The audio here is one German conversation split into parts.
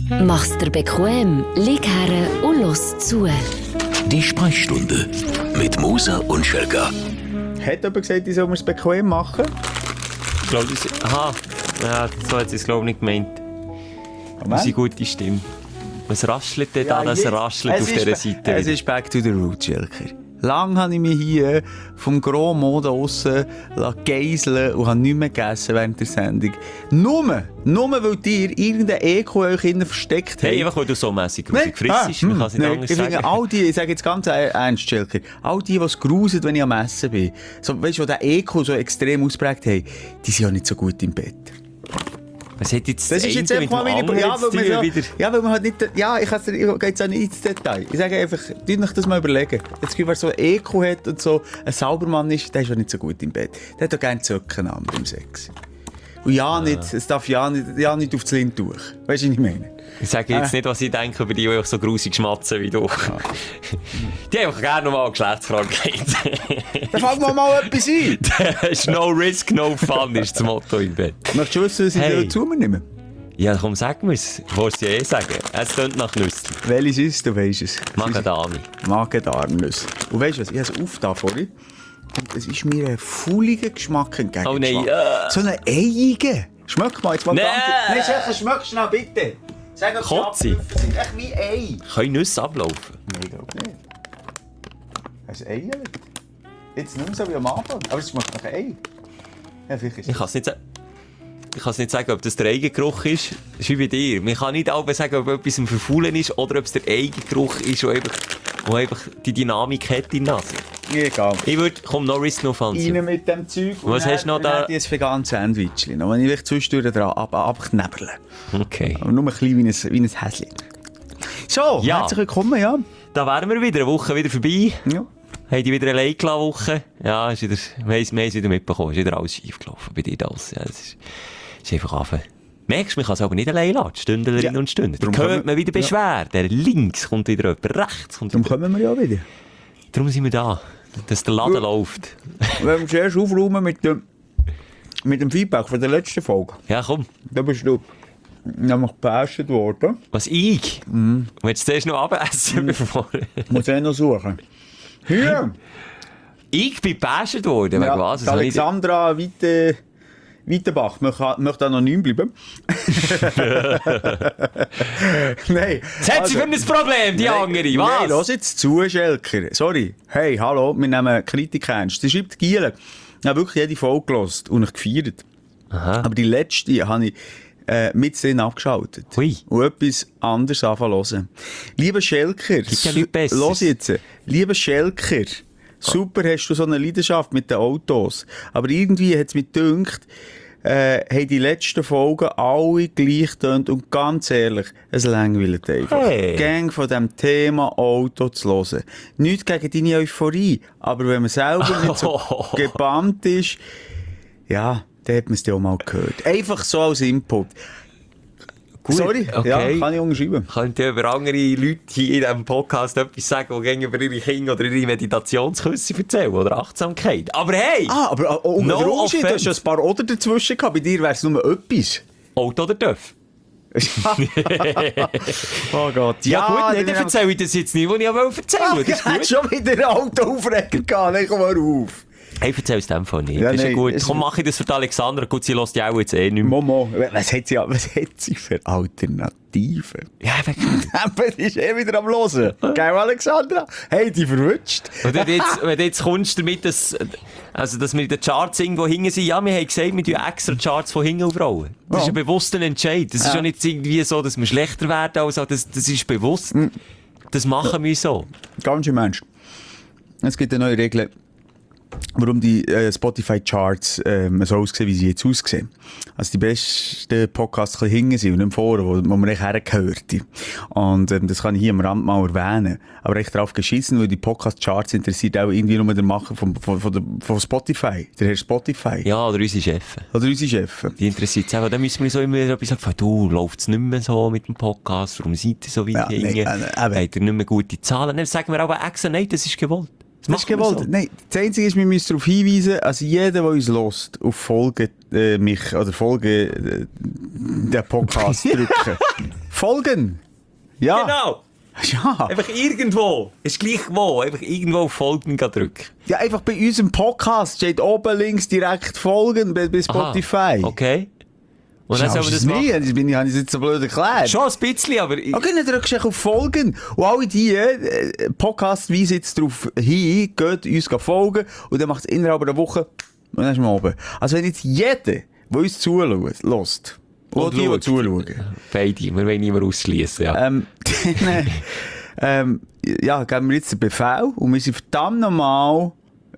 Mach's dir bequem, lieg her und los zu. Die Sprechstunde mit Musa und Schelka. Hat jemand gesagt, ich soll mir es bequem machen? Ich glaube, ja, so hat sie es glaube ich nicht gemeint. Unsere gute Stimme. Was raschelt denn da, das raschelt auf dieser Seite? Es ist back to the roots, Schelker. Lang habe ich mich hier vom Gros Mond aussen geiseln und habe nichts mehr gegessen während der Sendung. Nur weil dir irgendein Eko euch innen versteckt hat. Hey, einfach weil du so mässig Musik frissest, man kann es nicht anders sagen. Ich sage jetzt ganz ernst, Schelker, all die es grusen, wenn ich am Essen bin, so, weißt du, die den Eko so extrem ausprägt haben, die sind ja nicht so gut im Bett. Was hat jetzt das ist jetzt einfach mal meine weil man halt nicht, ich gehe jetzt auch nicht ins Detail. Ich sage einfach, euch das mal überlegen. Jetzt, wer so ein Eko hat und so ein Saubermann ist, der ist ja nicht so gut im Bett. Der hat doch gerne Zöcken an beim Sex. Und es darf nicht aufs Lindtuch. Weißt du, was ich meine? Ich sage jetzt nicht, was ich denke über die einfach so grusig schmatzen wie du. Die haben einfach gerne nochmal Geschlechtskrankheit. Dann fangen wir mal etwas ein. Das ist no risk, no fun, ist das Motto im Bett. Möchtest du wissen, was ich zu mir nehme? Ja, komm, sag mir es. Ich wollte es ja sagen. Es klingt nach Nüsse. Welches ist, du weisst es. Magen-Darm. Magen-Darm-Nüsse. Und weißt du was, ich habe es aufgetan vorhin. Und es ist mir ein fauliger Geschmack entgegengeschlagen. Oh nein. So einen eiigen. Schmeck mal jetzt mal Nee. Nein, Schelker, schmeck schnell, bitte. Sag uns, Kotze. sind echt wie Ei. Können Nüsse ablaufen? Nein, ich glaube nicht. Hast du ein Ei? Jetzt nicht mehr so wie am Anfang. Aber es schmeckt nach Ei. Ja, vielleicht ist Ich kann es nicht sagen, ob das der Eigengeruch ist. Das ist wie bei dir. Man kann nicht auch sagen, ob etwas im Verfaulen ist oder ob es der Eigengeruch ist, der einfach die Dynamik hat in der Nase. egal. Ich würde, no risk, no fun. Rein mit dem Zeug. Was hast du noch da? Ich habe ein veganes Sandwich. Noch wenn ich zwischendurch dran abknebeln. Okay. Aber nur ein bisschen wie ein Häschen. So, Ja. herzlich willkommen, ja. Da wären wir wieder. Eine Woche wieder vorbei. Ja. Haben die wieder eine Woche? Ja, ist wieder, wir haben es wieder mitbekommen. Ist wieder alles schief gelaufen bei dir. Alles. Ja, es ist einfach anfangen. Merkst du, man kann es aber nicht allein lassen. Stündlerinnen und Stunden. Darum hört man wieder Beschwerden. Links kommt wieder jemand, rechts kommt Darum wieder. kommen wir ja wieder. Darum sind wir da. Dass der Laden läuft. Wenn wir zuerst aufräumen mit dem Feedback von der letzten Folge. Ja, komm. Da bist du nämlich gebasht worden. Was, ich? Willst du zuerst noch abessen, bevor... Ich muss noch suchen. Hier! Ich bin gebasht worden, wegen was? Die Alexandra Weitenbach möchte anonym bleiben. Nein. Was hat sie für ein Problem, die andere? Was? Nein, lass jetzt zu, Schelker. Sorry. Hey, hallo, wir nehmen Kritik ernst. Sie schreibt Gielen. Ich habe wirklich jede Folge gehört und ich gefeiert. Aha. Aber die letzte habe ich mit drin abgeschaltet. Hui. Und etwas anderes anfangen zu hören. Lieber Schelker. Gibt ja nichts Besseres. Los jetzt. Lieber Schelker. Super, hast du so eine Leidenschaft mit den Autos. Aber irgendwie hat es mich gedacht, haben die letzten Folgen alle gleich getönt. Und ganz ehrlich, es langweilt einfach. Hey. Gang von dem Thema Auto zu hören. Nichts gegen deine Euphorie. Aber wenn man selber nicht so gebannt ist, ja, dann hat man es ja auch mal gehört. Einfach so als Input. Gut, sorry, okay. Ja, kann ich unterschreiben. Könnt ihr über andere Leute hier in diesem Podcast etwas sagen, die über ihre Kinder oder ihre Meditationsküsse erzählen oder Achtsamkeit? Aber hey! Aber der Unterschied, du hast ja ein paar Oder dazwischen gehabt. Bei dir wäre es nur etwas. Auto oder Töff? Oh Gott. Ja gut, nee, dann erzähle ich das jetzt nicht, was ich erzählen wollte. Ich hätte schon wieder einen Autoaufreger gehabt. Nein, komm mal auf. Hey, erzähl es dem von nicht. Ja, das ist ja nein, gut. Komm, mach ich das für die Alexandra. Gut, sie hört ja auch jetzt eh nicht mehr. Momo, was hat sie für Alternativen? Ja, wirklich. Aber die ist wieder am Hören. Gell, Alexandra? Hey, die verwünscht. Und wenn du jetzt kommst damit, dass wir in den Charts irgendwo hinten sind, ja, wir haben gesagt, wir tun extra Charts von hinten aufrollen. Das ist ein bewusster Entscheid. Das ist ja nicht irgendwie so, dass wir schlechter werden, also das ist bewusst. Das machen wir so. Ganz schön Mensch. Es gibt eine neue Regel, warum die Spotify-Charts so aussehen, wie sie jetzt aussehen. Also die besten Podcasts ein bisschen hinten sind und nicht vorne, wo man echt hergehört. Und das kann ich hier am Rand mal erwähnen. Aber echt drauf geschissen, weil die Podcast-Charts interessiert auch irgendwie nur den Macher von Spotify. Der Herr Spotify. Ja, oder unsere Chefs. Oder unsere Chefs. Die interessiert es auch. Dann müssen wir so immer etwas sagen, du, läuft es nicht mehr so mit dem Podcast, warum seid ihr so weit hinten? Habt ihr nicht mehr gute Zahlen? Dann sagen wir aber extra, nein, das ist gewollt. Das ist gewollt. So. Nein, das Einzige ist, wir müssen darauf hinweisen, also jeder, der uns hört, auf Folge den Podcast drücken. Folgen. Ja. Genau. Ja. Einfach irgendwo. Ist gleich wo. Einfach irgendwo auf Folgen drücken. Ja, einfach bei unserem Podcast steht oben links direkt Folgen bei Spotify. Aha, okay. Und dann sollen wir das nie. machen. Habe ich es jetzt so blöd erklärt. Schon ein bisschen, aber... Okay, dann drückst du auf Folgen. Und alle die Podcasts weisen jetzt darauf hin, geht uns folgen und dann macht es innerhalb einer Woche und dann ist man oben. Also wenn jetzt jeder, der uns zulässt, und die zuschauen. Beide, wir wollen niemanden ausschließen, ja. Ja, geben wir jetzt den Befehl und wir sind verdammt normal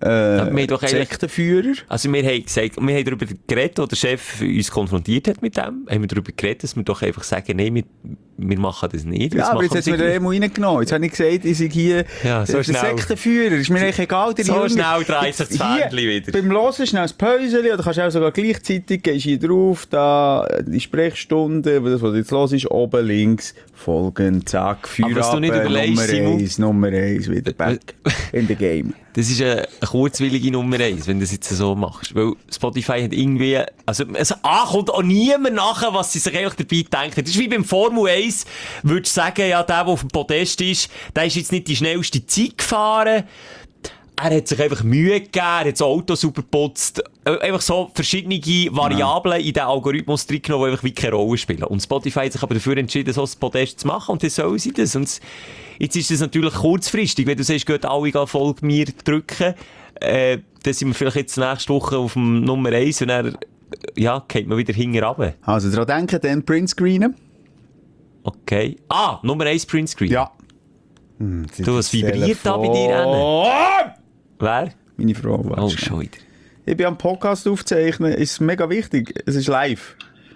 Sektenführer. Also wir haben gesagt, wir haben darüber geredet, als der Chef uns konfrontiert hat mit dem, haben wir darüber geredet, dass wir doch einfach sagen, nein, wir machen das nicht. Ja, aber jetzt hat es mir den Emo reingenommen. Jetzt habe ich gesagt, ich sei hier der Sektenführer. Ist mir eigentlich egal. Der so schnell dreht sich das Fähnchen wieder. Beim Hören schnell das Päuschen, oder kannst du auch sogar gleichzeitig, gehst hier drauf, da die Sprechstunde, das, was jetzt los ist, oben links, Folgen, zack, Feierabend, Nummer 1, wieder back in the game. Das ist eine kurzwillige Nummer 1, wenn du das jetzt so machst. Weil Spotify hat irgendwie, kommt auch niemand nachher, was sie sich eigentlich dabei denken. Das ist wie beim Formel 1, würdest du sagen, ja, der auf dem Podest ist, der ist jetzt nicht die schnellste Zeit gefahren. Er hat sich einfach Mühe gegeben, er hat das Auto super geputzt. Einfach so verschiedene Variablen in den Algorithmus drin genommen, die einfach wie keine Rolle spielen. Und Spotify hat sich aber dafür entschieden, so ein Podest zu machen und dann sollen sie das. Und jetzt ist das natürlich kurzfristig, wenn du sagst, geht alle Folge mir drücken, dann sind wir vielleicht jetzt nächste Woche auf dem Nummer 1 und dann, geht man wieder hinten runter. Also daran denken, dann Printscreenen. Okay. Nummer 1 Printscreen. Ja. Du, was vibriert da bei dir, Anne? Wer? Meine Frau. Oh, schon wieder. Ich bin am Podcast aufzeichnen, ist mega wichtig. Es ist live.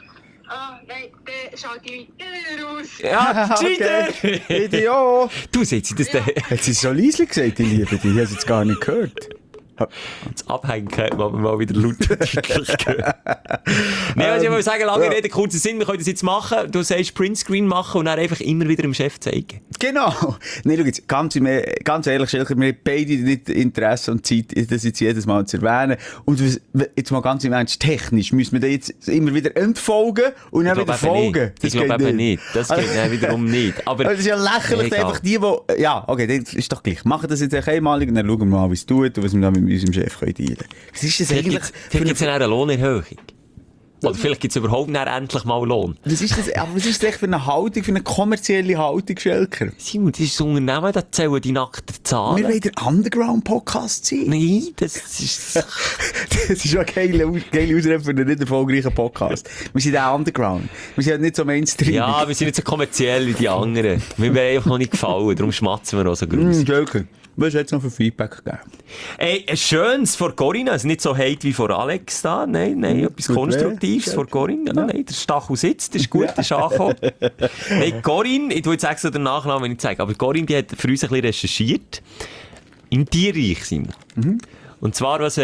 Nein, dann schalte ich wieder raus. Ja, Cheater! Video! Du, seht ihr das da? Hat sie so leise gesagt, ich liebe dich? Ich habe es jetzt gar nicht gehört. Das Abhängen hat man mal wieder laut deutlich gehört. Nein, was ich wollte sagen, lange Rede, kurzer Sinn, wir können das jetzt machen. Du sagst Printscreen machen und dann einfach immer wieder dem Chef zeigen. Genau. Nein, schau jetzt, ganz ehrlich, Schelker, wir haben beide nicht Interesse und Zeit, das jetzt jedes Mal zu erwähnen. Und jetzt mal ganz im Ernst, technisch müssen wir da jetzt immer wieder entfolgen und dann wieder folgen. Ich glaube eben nicht. Das geht dann wiederum nicht. Aber das ist ja lächerlich, einfach die... Ja, okay, das ist doch gleich. Machen das jetzt einmalig und dann schauen wir mal, wie es tut und was wir dann mit unserem Chef dealen können. Was ist das eigentlich? Vielleicht gibt es eine Lohnerhöhung. Oder vielleicht gibt es überhaupt nicht endlich mal Lohn. Was ist das echt für eine Haltung, für eine kommerzielle Haltung, Schelker? Simon, das ist das Unternehmen, das zählen die nackten Zahlen. Wir wollen der Underground-Podcast sein. Nein, das ist... Das ist ja geile Ausrede für einen nicht erfolgreichen Podcast. Wir sind auch Underground. Wir sind nicht so Mainstream. Ja, wir sind nicht so kommerziell wie die anderen. Wir werden einfach noch nicht gefallen, darum schmatzen wir auch so groß. Schelker, was hat es noch für Feedback gegeben? Ey, ein schönes von Corinna, also nicht so hate wie von Alex da, nein, etwas Konstruktives von Corinna, nein, der Stachel sitzt, das ist gut, das ist angekommen. Hey, Corinne, ich tue jetzt extra den Nachnamen nicht zeigen, aber Corinne, die hat für uns ein bisschen recherchiert, im Tierreich sind wir. Und zwar, was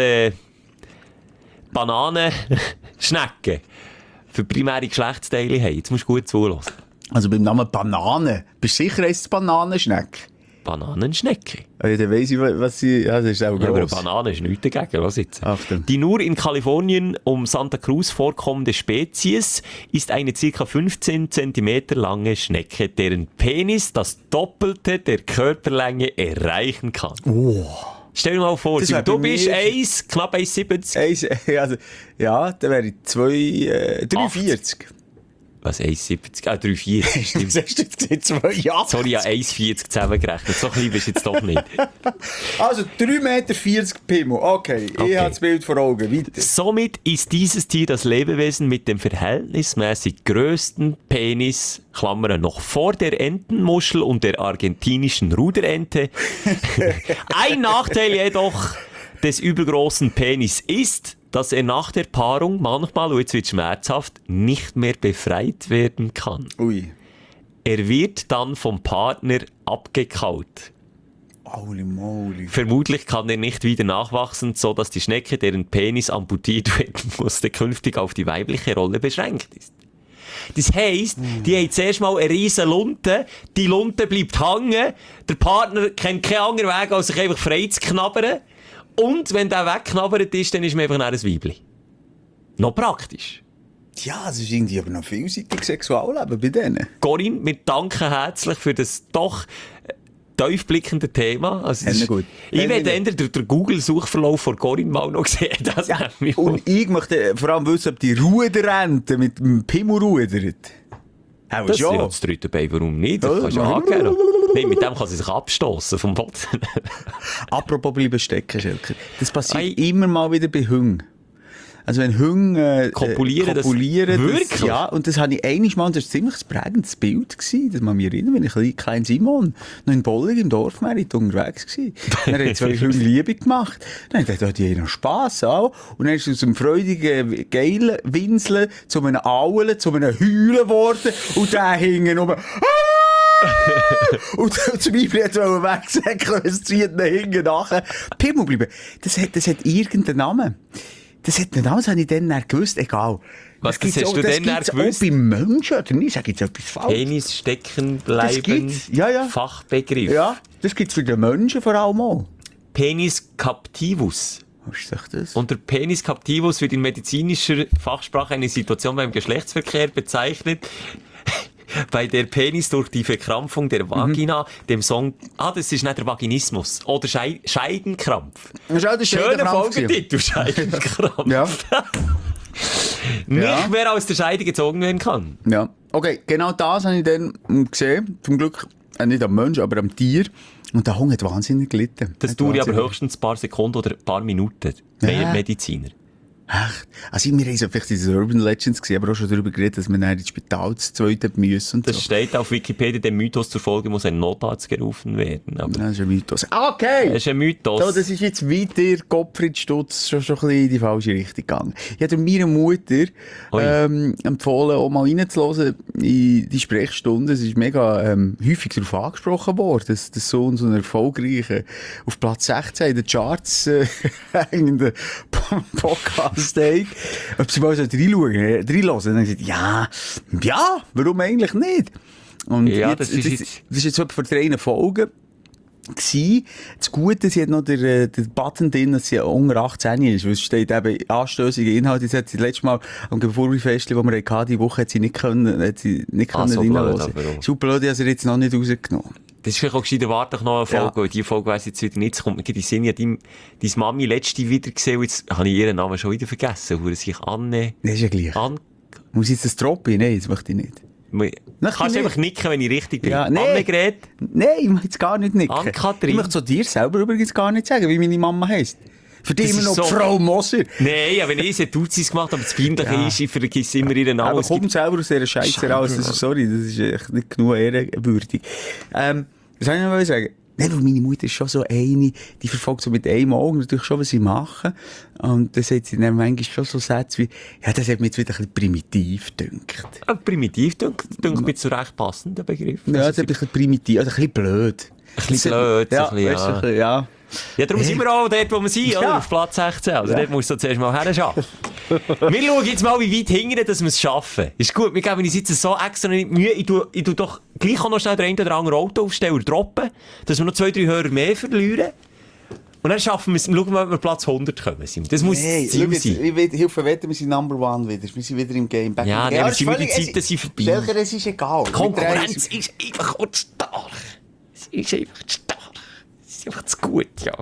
Bananenschnecken für primäre Geschlechtsteile haben. Jetzt musst du gut zuhören. Also beim Namen Banane, bist du sicher, ist es Bananenschneck? Bananenschnecke. Ja, dann weiss ich, was sie... Ja, das ist auch gross. Ja, aber eine Banane ist nichts dagegen. Was jetzt? Achtung. Die nur in Kalifornien um Santa Cruz vorkommende Spezies ist eine ca. 15 cm lange Schnecke, deren Penis das Doppelte der Körperlänge erreichen kann. Oh. Stell dir mal vor, du bist knapp 1,70. Also, ja, dann wäre ich 3,40. Was, 1,70? 3,40. Stimmt. Hast du jetzt gesehen, 2,80? Sorry, ja, 1,40 zusammengerechnet. So klein bist du jetzt doch nicht. Also 3,40 Meter Pimmel. Okay, ich habe das Bild vor Augen. Weiter. Somit ist dieses Tier das Lebewesen mit dem verhältnismäßig größten Penis, Klammern noch vor der Entenmuschel und der argentinischen Ruderente. Ein Nachteil jedoch des übergroßen Penis ist, dass er nach der Paarung manchmal, und jetzt wird schmerzhaft, nicht mehr befreit werden kann. Ui. Er wird dann vom Partner abgekaut. Holy moly. Vermutlich kann er nicht wieder nachwachsen, so dass die Schnecke, deren Penis amputiert werden musste, künftig auf die weibliche Rolle beschränkt ist. Das heisst, die haben zuerst mal eine riesen Lunte, die Lunte bleibt hängen, der Partner kennt keinen anderen Weg, als sich einfach frei zu knabbern. Und wenn der wegknabbert ist, dann ist man einfach ein Weibli. Noch praktisch. Ja, es ist irgendwie aber noch vielseitig Sexualleben bei denen. Corinne, wir danken herzlich für das doch tiefblickende Thema. Also das ist, gut. Ich werde den Google-Suchverlauf von Corinne mal noch sehen. Das mich Und ich möchte vor allem wissen, ob die Ruderente mit dem Pimmel rudert. Auch das ist ja schon. das dritte Bein, warum nicht? Das kannst du ja angeben. Nein, mit dem kann sie sich abstossen vom Boden. Apropos bleiben stecken, Schelker. Das passiert immer mal wieder bei Hunden. Also wenn Hunde Kopulieren, wirklich? Ja, und das habe ich einmal, das war ein ziemlich prägendes Bild gewesen, das man mich erinnert, wenn ich klein Simon noch in Bollig im Dorfmerit unterwegs war. Dann haben 2 Hunde Liebe gemacht. Dann hat die noch Spass auch. Und dann ist es aus einem freudigen, geilen Winseln zu einem Aulen, zu einem Heulen geworden. Und der hing oben. Und zum Beispiel hat er wegsäckeln, es zieht ihn hinten nachher. Pimmel bleiben. Das hat irgendeinen Namen. Das hat einen Namen, das habe ich dann gewusst. Egal. Was, das hast du dann gewusst? Auch bei Menschen, oder nicht? Sag ich jetzt etwas falsch? Penis stecken bleiben. Ja. Fachbegriff. Ja, das gibt es für die Menschen vor allem auch. Penis captivus. Was ist das? Unter Penis captivus wird in medizinischer Fachsprache eine Situation beim Geschlechtsverkehr bezeichnet, bei der Penis durch die Verkrampfung der Vagina dem Song... das ist nicht der Vaginismus. Oder Scheidenkrampf. Schöner Folgetitel, Scheidenkrampf. Ja. Nicht mehr aus der Scheide gezogen werden kann. Ja. Okay, genau das habe ich dann gesehen. Zum Glück nicht am Mensch, aber am Tier. Und der Hund hat wahnsinnig gelitten. Das dauert aber höchstens ein paar Sekunden oder ein paar Minuten. Mediziner. Echt? Also, wir haben so vielleicht diese Urban Legends gesehen, aber auch schon darüber geredet, dass man dann ins Spital zu zweit müssen. Und das so. Steht auf Wikipedia, dem Mythos zur Folge muss ein Notarzt gerufen werden. Aber das ist ein Mythos. Okay! Das ist ein Mythos. So, das ist jetzt weiter Gottfried Stutz schon ein bisschen in die falsche Richtung gegangen. Ich habe meiner Mutter empfohlen, auch mal reinzuhören in die Sprechstunde. Es ist mega häufig darauf angesprochen worden, dass so ein erfolgreicher auf Platz 16 in den Charts hängenden Podcast steht, ob sie mal so reinhören. Dann haben sie gesagt, ja, warum eigentlich nicht? Und ja, das ist jetzt etwa vor 3 Folgen gewesen. Das Gute, sie hat noch den Button drin, dass sie unter 18 ist, weil es steht eben anstößige Inhalte. Das hat sie letztes Mal am Geburtstagsfest, das wir hatten, die Woche hat sie nicht können reinhören. Super, Leute, hat sie jetzt noch nicht rausgenommen. Das ist vielleicht auch gescheiter, warte noch eine Folge, weil die Folge weiss jetzt wieder nicht, es kommt mir in den Sinn, ich habe deine Mami letzte wieder gesehen, und jetzt habe ich ihren Namen schon wieder vergessen, wo sich Anne... Das ist ja gleich. Muss ich jetzt das droppen? Nein, das möchte ich nicht. Kannst du einfach nicken, wenn ich richtig bin? Ja, Annegret? Nein, ich möchte jetzt gar nicht nicken. Ann-Kathrin? Ich möchte zu dir selber übrigens gar nicht sagen, wie meine Mama heisst. Für die immer noch so Frau Moser. Nein, wenn ich es Duzis gemacht habe, aber das Peinliche ist, ich vergesse immer ihren Namen. Aber kommt selber aus dieser Scheiße raus. Sorry, das ist echt nicht genug ehrenwürdig. Was soll ich noch sagen? Nein, weil meine Mutter ist schon so eine, die verfolgt so mit einem Auge natürlich schon, was sie machen. Und dann sagt sie dann manchmal schon so Sätze wie, ja, das hat mir jetzt wieder ein bisschen primitiv gedünkt. Primitiv dünkt mir zu recht passender Begriff. Ja, das ist ein bisschen primitiv, also ein bisschen blöd. Ein bisschen blöd, ja. Ja, darum sind wir auch dort, wo wir sind, oder? Auf Platz 16. Also dort musst du zuerst mal herschaffen. Wir schauen jetzt mal, wie weit hingern, dass wir es schaffen. Ist gut, wir geben uns jetzt so extra nicht Mühe. Ich tu doch gleich auch noch schnell den einen oder anderen Autoaufsteller droppen, dass wir noch 2-3 Hörer mehr verlieren. Und dann schaffen wir es, schauen wir mal, ob wir Platz 100 kommen. Das muss das Ziel sein. Ich helfe wetten, wir sind Number One wieder. Wir sind wieder im Game. Ja, aber die Zeiten sind vorbei. Selber, es ist egal. Konkurrenz ist einfach auch zu stark. Es ist einfach zu stark. Es ist einfach zu gut, ja.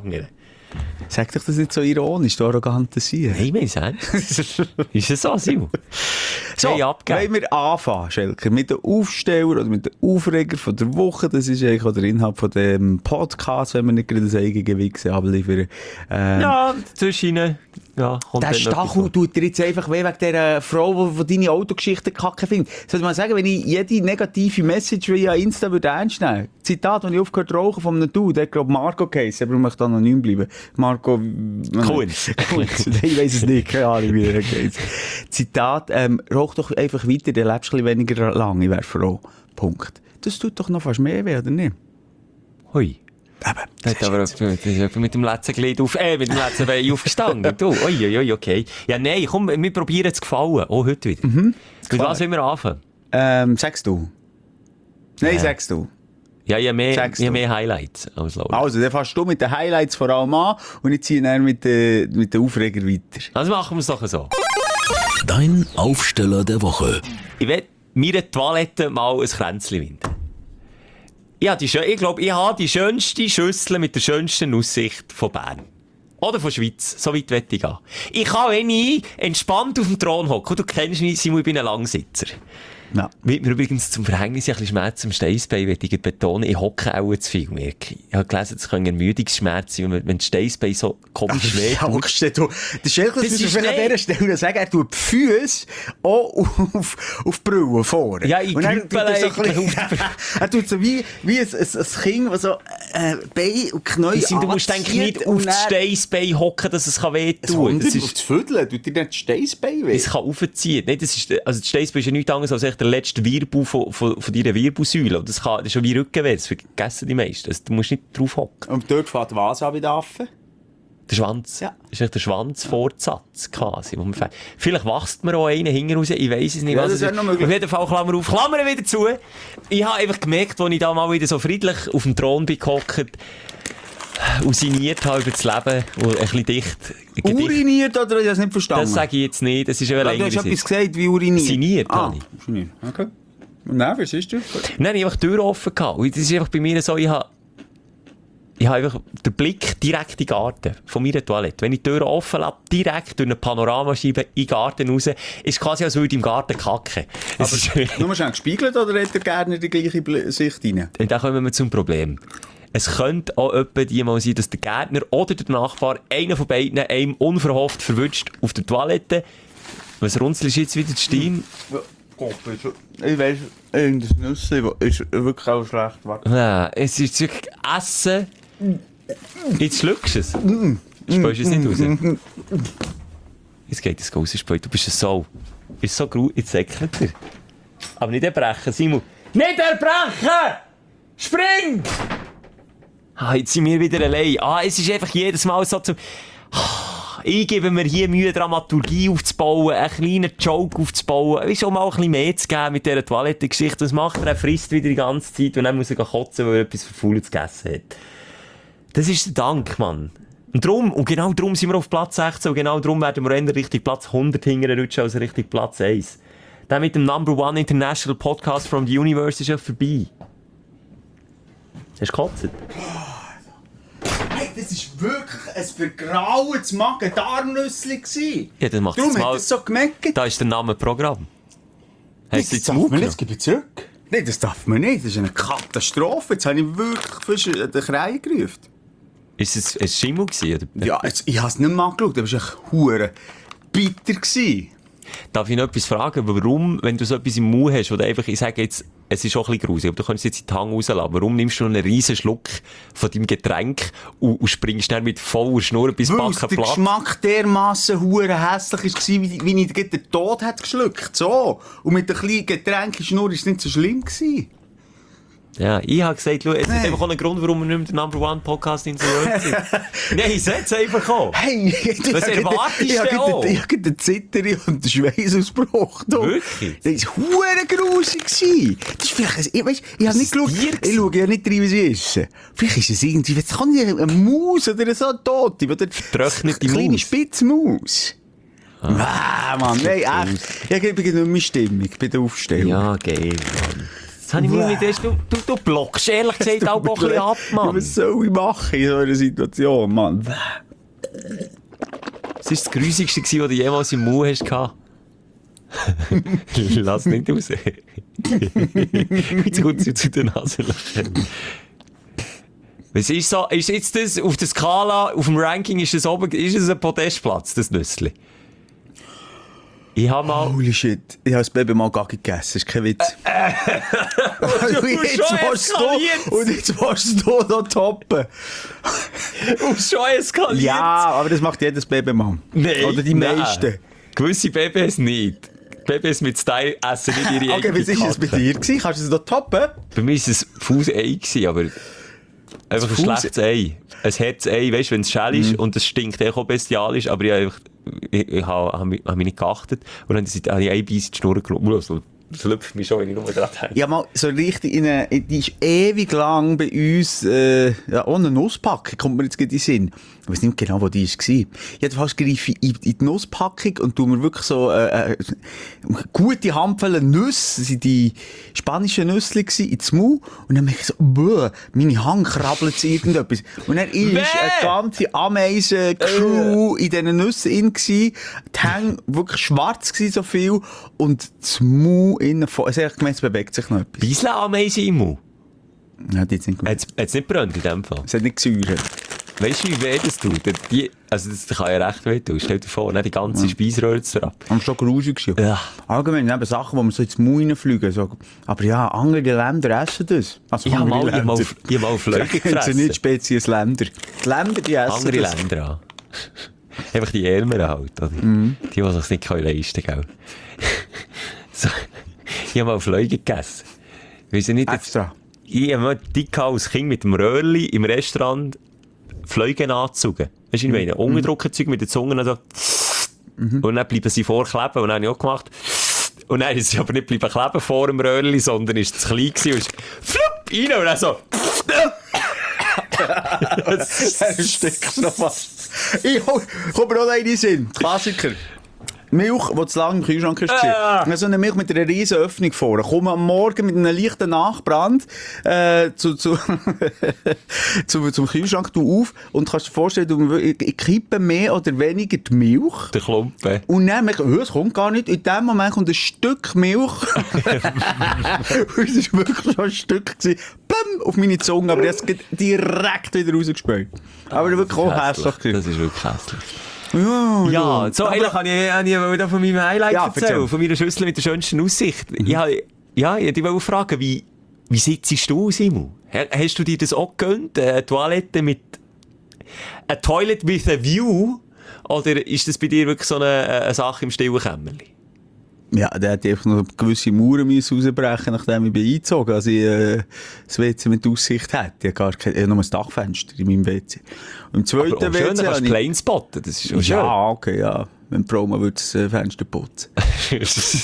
Sag doch das nicht so ironisch, du arroganter Sein. Nein, mein Sohn. Ist es so, Simon? So, wollen wir anfangen, Schelker, mit dem Aufsteller oder mit dem Aufreger von der Woche. Das ist eigentlich auch der Inhalt von dem Podcast, wenn wir nicht gerade das eigene Gewicht abliefern. Ja, zwischen ja, der Stachel tut dir jetzt einfach weh wegen dieser Frau, die deine Autogeschichte kacke findet. Soll ich mal sagen, wenn ich jede negative Message via Insta würde ernst nehmen? Zitat, wenn ich aufgehört rauchen von einem Dude, der glaube Marco geheißen, aber ich möchte anonym bleiben. Marco... Cohen. Ich weiss es nicht, keine Ahnung, wie der geht. Zitat, rauch doch einfach weiter, dann lebst du ein bisschen weniger lang, ich wäre froh. Punkt. Das tut doch noch fast mehr weh, oder nicht? Hui. Eben, das ist aber mit dem letzten Glied mit dem letzten Bein aufgestanden. Du, oi, okay. Ja, nein, komm, wir probieren es gefallen. Auch heute wieder. Mit was wollen wir anfangen? Sagst du? Nein, sagst du. Ja, ich habe mehr Highlights als Laura. Also, dann fährst du mit den Highlights vor allem an und ich ziehe dann mit den Aufreger weiter. Also machen wir es doch so. Dein Aufsteller der Woche. Ich will meiner Toilette mal ein Kränzchen winden. Ich glaube, ich habe die schönste Schüssel mit der schönsten Aussicht von Bern. Oder von Schweiz. So weit will ich gehen. Ich kann, wenn ich entspannt auf dem Thron hocke, du kennst mich, Simon, ich bin ein Langsitzer. Ja. Wird mir übrigens zum Verhängnis ein bisschen Schmerz am Steißbein, möchte ich betonen. Ich hocke auch zu viel, merke ich. Ich habe gelesen, es können Ermüdungsschmerzen sein, wenn das Steißbein so komisch weht. Ja, der Schelker muss an dieser Stelle sagen, er tut die Füße auch auf die Brille vorne. Ja, ich grüppel eigentlich er tut so wie ein Kind, das so Bein und Knie Du musst eigentlich nicht auf das Steißbein hocken, dass es wehtun kann. Das ist auf das Viertel, tut dir nicht das Steißbein weh? Es kann aufziehen. Nein, das Steißbein ist ja nichts anderes als der letzte Wirbel von deiner Wirbelsäule. Das ist schon wie Rückenweh, das vergessen die meisten. Also, du musst nicht drauf hocken. Und dort fährt was an bei den Affen? Der Schwanz. Ja. Das ist echt der Schwanzfortsatz quasi. Vielleicht wächst mir auch einer hinten raus, ich weiss es nicht. Ja, das wäre noch möglich. Auf jeden Fall, Klammer auf, Klammern wieder zu. Ich habe einfach gemerkt, als ich da mal wieder so friedlich auf dem Thron bin gehockt und sinniert habe über das Leben und ein bisschen dicht. Uriniert oder hast du das nicht verstanden? Das sage ich jetzt nicht, das ist ja Du hast etwas gesagt wie uriniert. Sinniert, Sinniert, okay. Nein, was ist das? Nein, ich habe einfach die Tür offen gehabt. Und das ist einfach bei mir so, ich habe einfach den Blick direkt in den Garten von meiner Toilette. Wenn ich die Tür offen lasse, direkt durch eine Panoramascheibe in den Garten raus, ist quasi, als würde ich im Garten kacken. Aber nur schon gespiegelt oder hat der Gärtner die gleiche Sicht rein? Und dann kommen wir zum Problem. Es könnte auch etwa die mal sein, dass der Gärtner oder der Nachbar, einer von beiden, einem unverhofft verwünscht auf der Toilette. Was runzelst jetzt wieder die Stirn? Ich weiss, irgendein Nüsse ist wirklich auch schlecht. Nein, es ist wirklich Essen. Jetzt schluckst du es. Spürst du es nicht raus? Jetzt geht es raus, du bist ein Sau. Du bist so grau, jetzt säckelt er. Aber nicht erbrechen, Simon. Nicht erbrechen! Spring! Jetzt sind wir wieder allein. Es ist einfach jedes Mal so zum... Ich gebe mir hier Mühe, Dramaturgie aufzubauen, einen kleinen Joke aufzubauen, ist auch mal ein bisschen mehr zu geben mit dieser Toilettengeschichte. Was macht er? Er frisst wieder die ganze Zeit und dann muss er kotzen, weil er etwas Verfaules gegessen hat. Das ist der Dank, Mann. Und genau darum sind wir auf Platz 16 und genau darum werden wir eher Richtung Platz 100 hinterrutschen als Richtung Platz 1. Der mit dem Number One International Podcast from the Universe ist ja vorbei. Hast du gekotzt? Hey, das war wirklich ein vergrauendes Magen-Darm-Nüssli. Ja, dann macht Darum es hat mal... es so gemerkt. Da ist der Name Programm. Hast du jetzt Das darf man Mut nicht, das gebe ich zurück. Nein, das darf man nicht. Das ist eine Katastrophe. Jetzt habe ich wirklich fast den Krei gerufen. Ist es ein Schimmel gewesen? Oder? Ja, ich habe es nicht mal angeschaut. Das war echt hure bitter gewesen. Darf ich noch etwas fragen? Warum, wenn du so etwas im Mund hast, oder einfach, ich sage jetzt, es ist auch ein bisschen gruselig, aber du kannst jetzt in die Hand rauslassen. Warum nimmst du einen riesen Schluck von deinem Getränk und springst dann mit voller Schnur bis Backen Weil der platt? Geschmack dermassen hure hässlich war, wie ich den Tod hätte geschluckt. So. Und mit der kleinen Getränkeschnur war es nicht so schlimm gewesen. Ja, ich habe gesagt, schau, es ist einfach auch ein Grund, warum wir nicht mehr den Number One Podcast in Seriös sind. Nein, setz einfach an. Hey, was erwartest du auch? Ich hatte den Zitteri und den Schweißausbruch. Wirklich? Das war hure grusig. Das ist vielleicht, ich habe nicht geschaut. Ich schaue ja nicht rein, wie sie essen. Vielleicht ist es irgendwie, jetzt kann ich eine Maus oder so tot. Vertrocknete Maus. Eine kleine Maus. Spitzmaus. Mann, nein, echt. Ich bin nicht mehr Stimmung bei der Aufstellung. Ja, geil, Mann. Das habe ich mir nicht erst... Du blockst ehrlich gesagt auch ein bisschen ab, Mann. Was soll ich machen in so einer Situation, Mann? Was war das Grusigste, was du jemals im Mund hast? Lass nicht raus. Jetzt kommt sie zu den Nasenlöchern. Was ist so? Ist jetzt das auf der Skala, auf dem Ranking, ist es ein Podestplatz, das Nüssli? Ich habe mal... Holy shit, ich habe das Baby mal gar nicht gegessen, das ist kein Witz. Und jetzt willst du da toppen. Und schon eskaliert. Ja, aber das macht jedes Baby mal. Nein, oder die meisten. Gewisse Babys nicht. Babys mit Style essen nicht ihre Okay, was war es bei dir gewesen? Kannst du es da toppen? Bei mir war es ein Fuß-Ei gewesen, aber einfach ein schlechtes Ei. Ein Herz-Ei, weißt du, wenn es schäl ist und es stinkt auch bestialisch, aber ich habe mich nicht geachtet und dann habe ich ein Bein in die Schnur genommen. Also, schlüpft mich schon, wenn ich nur dran denke. Ja, mal so richtig die ist ewig lang bei uns, ohne Nusspackung, kommt mir jetzt gerade in den Sinn. Ich weiß nicht genau, wo die war. Jedenfalls greife ich in die Nusspackung und tue mir wirklich so, gute Handvoll Nüsse, das waren die spanischen Nüsse ins Maul. Und dann merke ich so, meine Hand krabbelt zu irgendetwas. Und dann ist eine ganze Ameisen-Crew in diesen Nüssen drin gewesen. Die Hänge wirklich schwarz gewesen, so viel. Und das Maul innen voll. Also ich gemeint, es bewegt sich noch etwas. Bisschen Ameisen im Mund. Ja, die jetzt nicht gut. Hat es nicht brennt in dem Fall? Es hat nicht gesäuert. Weißt du, wie weh das tut? Also das kann ja recht weh tun. Stell dir vor, die ganze Speiseröhre ab. Am schon grusig gewesen. Ja. Allgemein, neben Sachen, die man so ins Maul reinfliegen. So. Aber ja, andere Länder essen das. Also Ich habe andere mal Länder. Flöge Das sind gefressen. nicht spezielles Länder. Die Länder, die essen Andere das. Länder an. Einfach die Ärmeren halt, oder? Die sich nicht leisten können, gell? So. Ich habe mal Flöge gegessen. Weiss ich nicht, Extra. ich habe mal dick als Kind mit dem Röhrli im Restaurant Flöge angezogen. Weißt du, ich meine? Unterdruckenzeug mit den Zungen so. Und dann bleiben sie vorkleben. Und dann habe ich auch gemacht. Und dann ist sie aber nicht bleiben kleben vor dem Röhrli, sondern ist es klein gewesen und ist flupp rein und dann so. Ein Stück noch was. Komm mir noch einen in den Sinn. Klassiker. Milch, die zu lange im Kühlschrank war. So eine Milch mit einer riesen Öffnung vorne. Komm am Morgen mit einem leichten Nachbrand zum Kühlschrank auf und kannst dir vorstellen, ich kippe mehr oder weniger die Milch. Der Klumpen. Und dann merke ich, es kommt gar nicht. In dem Moment kommt ein Stück Milch. Und es war wirklich schon ein Stück gewesen. Bam, auf meine Zunge, aber das geht direkt wieder rausgespült. Aber wirklich auch hässlich. Das ist wirklich hässlich. Ja, So, eigentlich habe ich von meinem Highlight erzählen, erzähl. von meiner Schüssel mit der schönsten Aussicht. Ich wollte dich fragen, wie sitzt du, Simon? Hast du dir das auch gegönnt? Eine Toilette mit... Eine Toilet with a view? Oder ist das bei dir wirklich so eine Sache im stillen Kämmerli? Ja, der hat einfach noch gewisse Mauern rausbrechen, nachdem ich bin eingezogen. Also ich das WC mit Aussicht hatte. Ich habe nur ein Dachfenster in meinem WC. Und im zweiten Aber auch schön, WC dann kannst habe du plain spotten. Das ist schon schön. Ja, okay, ja. Wenn die Frau mal würde das Fenster putzen. Hey,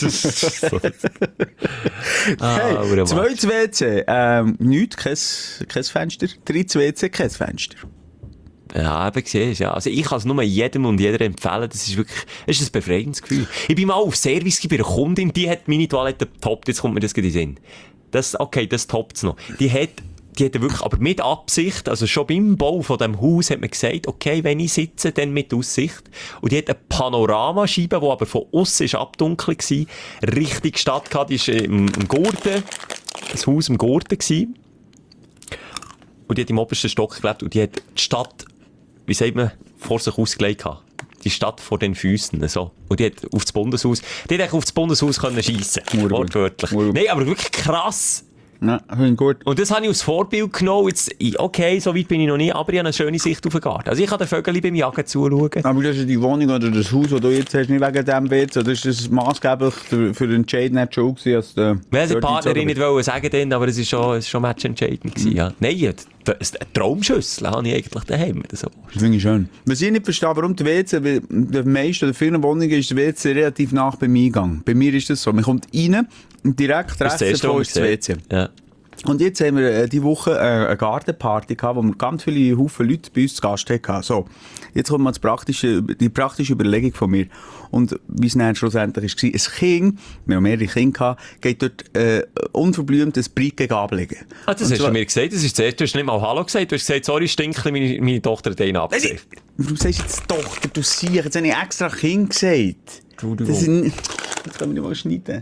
zweites WC, nichts, kein Fenster. Drittes WC, kein Fenster. Ja, eben siehst, ja. Also ich kann es nur jedem und jeder empfehlen. Das ist wirklich, es ist ein befreiendes Gefühl. Ich bin mal auf Service bei einer Kundin, die hat meine Toilette getoppt. Jetzt kommt mir das gerade in den Sinn. Das toppt es noch. Die hat wirklich, aber mit Absicht, also schon beim Bau von dem Haus hat man gesagt, okay, wenn ich sitze, dann mit Aussicht. Und die hat eine Panoramascheibe, die aber von aussen abdunkelt war, richtig Stadt gehabt. Die war im Gurten, ein Haus im Gurten gewesen. Und die hat im obersten Stock gelebt und die hat die Stadt, wie sagt man, vor sich ausgelegt gehabt. Die Stadt vor den Füßen, so. Und die hat auf das Bundeshaus, können schiessen. Wortwörtlich. Nein, aber wirklich krass. Ja, finde ich gut. Und das habe ich als Vorbild genommen. Jetzt, okay, so weit bin ich noch nicht, aber ich habe eine schöne Sicht auf den Garten. Also ich kann den Vögeln beim Jagen zuschauen. Aber das ist die Wohnung oder das Haus, das du jetzt hast, nicht wegen dem WC. Das ist maßgeblich für den Entscheid nicht schon gewesen, als der... Wir wollten die Partnerin nicht sagen dann, aber es war schon matchentscheidend gewesen, ja. Nein, eine Traumschüssel habe ich eigentlich daheim. So. Das finde ich schön. Was ich nicht verstehe, warum der WC, bei den meisten oder vielen Wohnungen ist der WC relativ nah beim Eingang. Bei mir ist das so. Man kommt rein und direkt rechts davon ist das WC. Ja. Und jetzt haben wir diese Woche eine Gartenparty gehabt, wo wir ganz viele Haufen Leute bei uns zu Gast hatten. So, jetzt kommt mal die praktische Überlegung von mir. Und wie es dann schlussendlich war, ein Kind, wir haben mehrere Kinder gehabt, geht dort unverblümt ein Brike ablegen. Ah, das hast du mir gesagt, das ist zuerst, du hast nicht mal Hallo gesagt, du hast gesagt, sorry, Stinkli, meine Tochter hat einen abgesehen. Warum sagst du jetzt Tochter, du siehst, jetzt habe ich extra Kind gesagt. Das kann man nicht mal schneiden.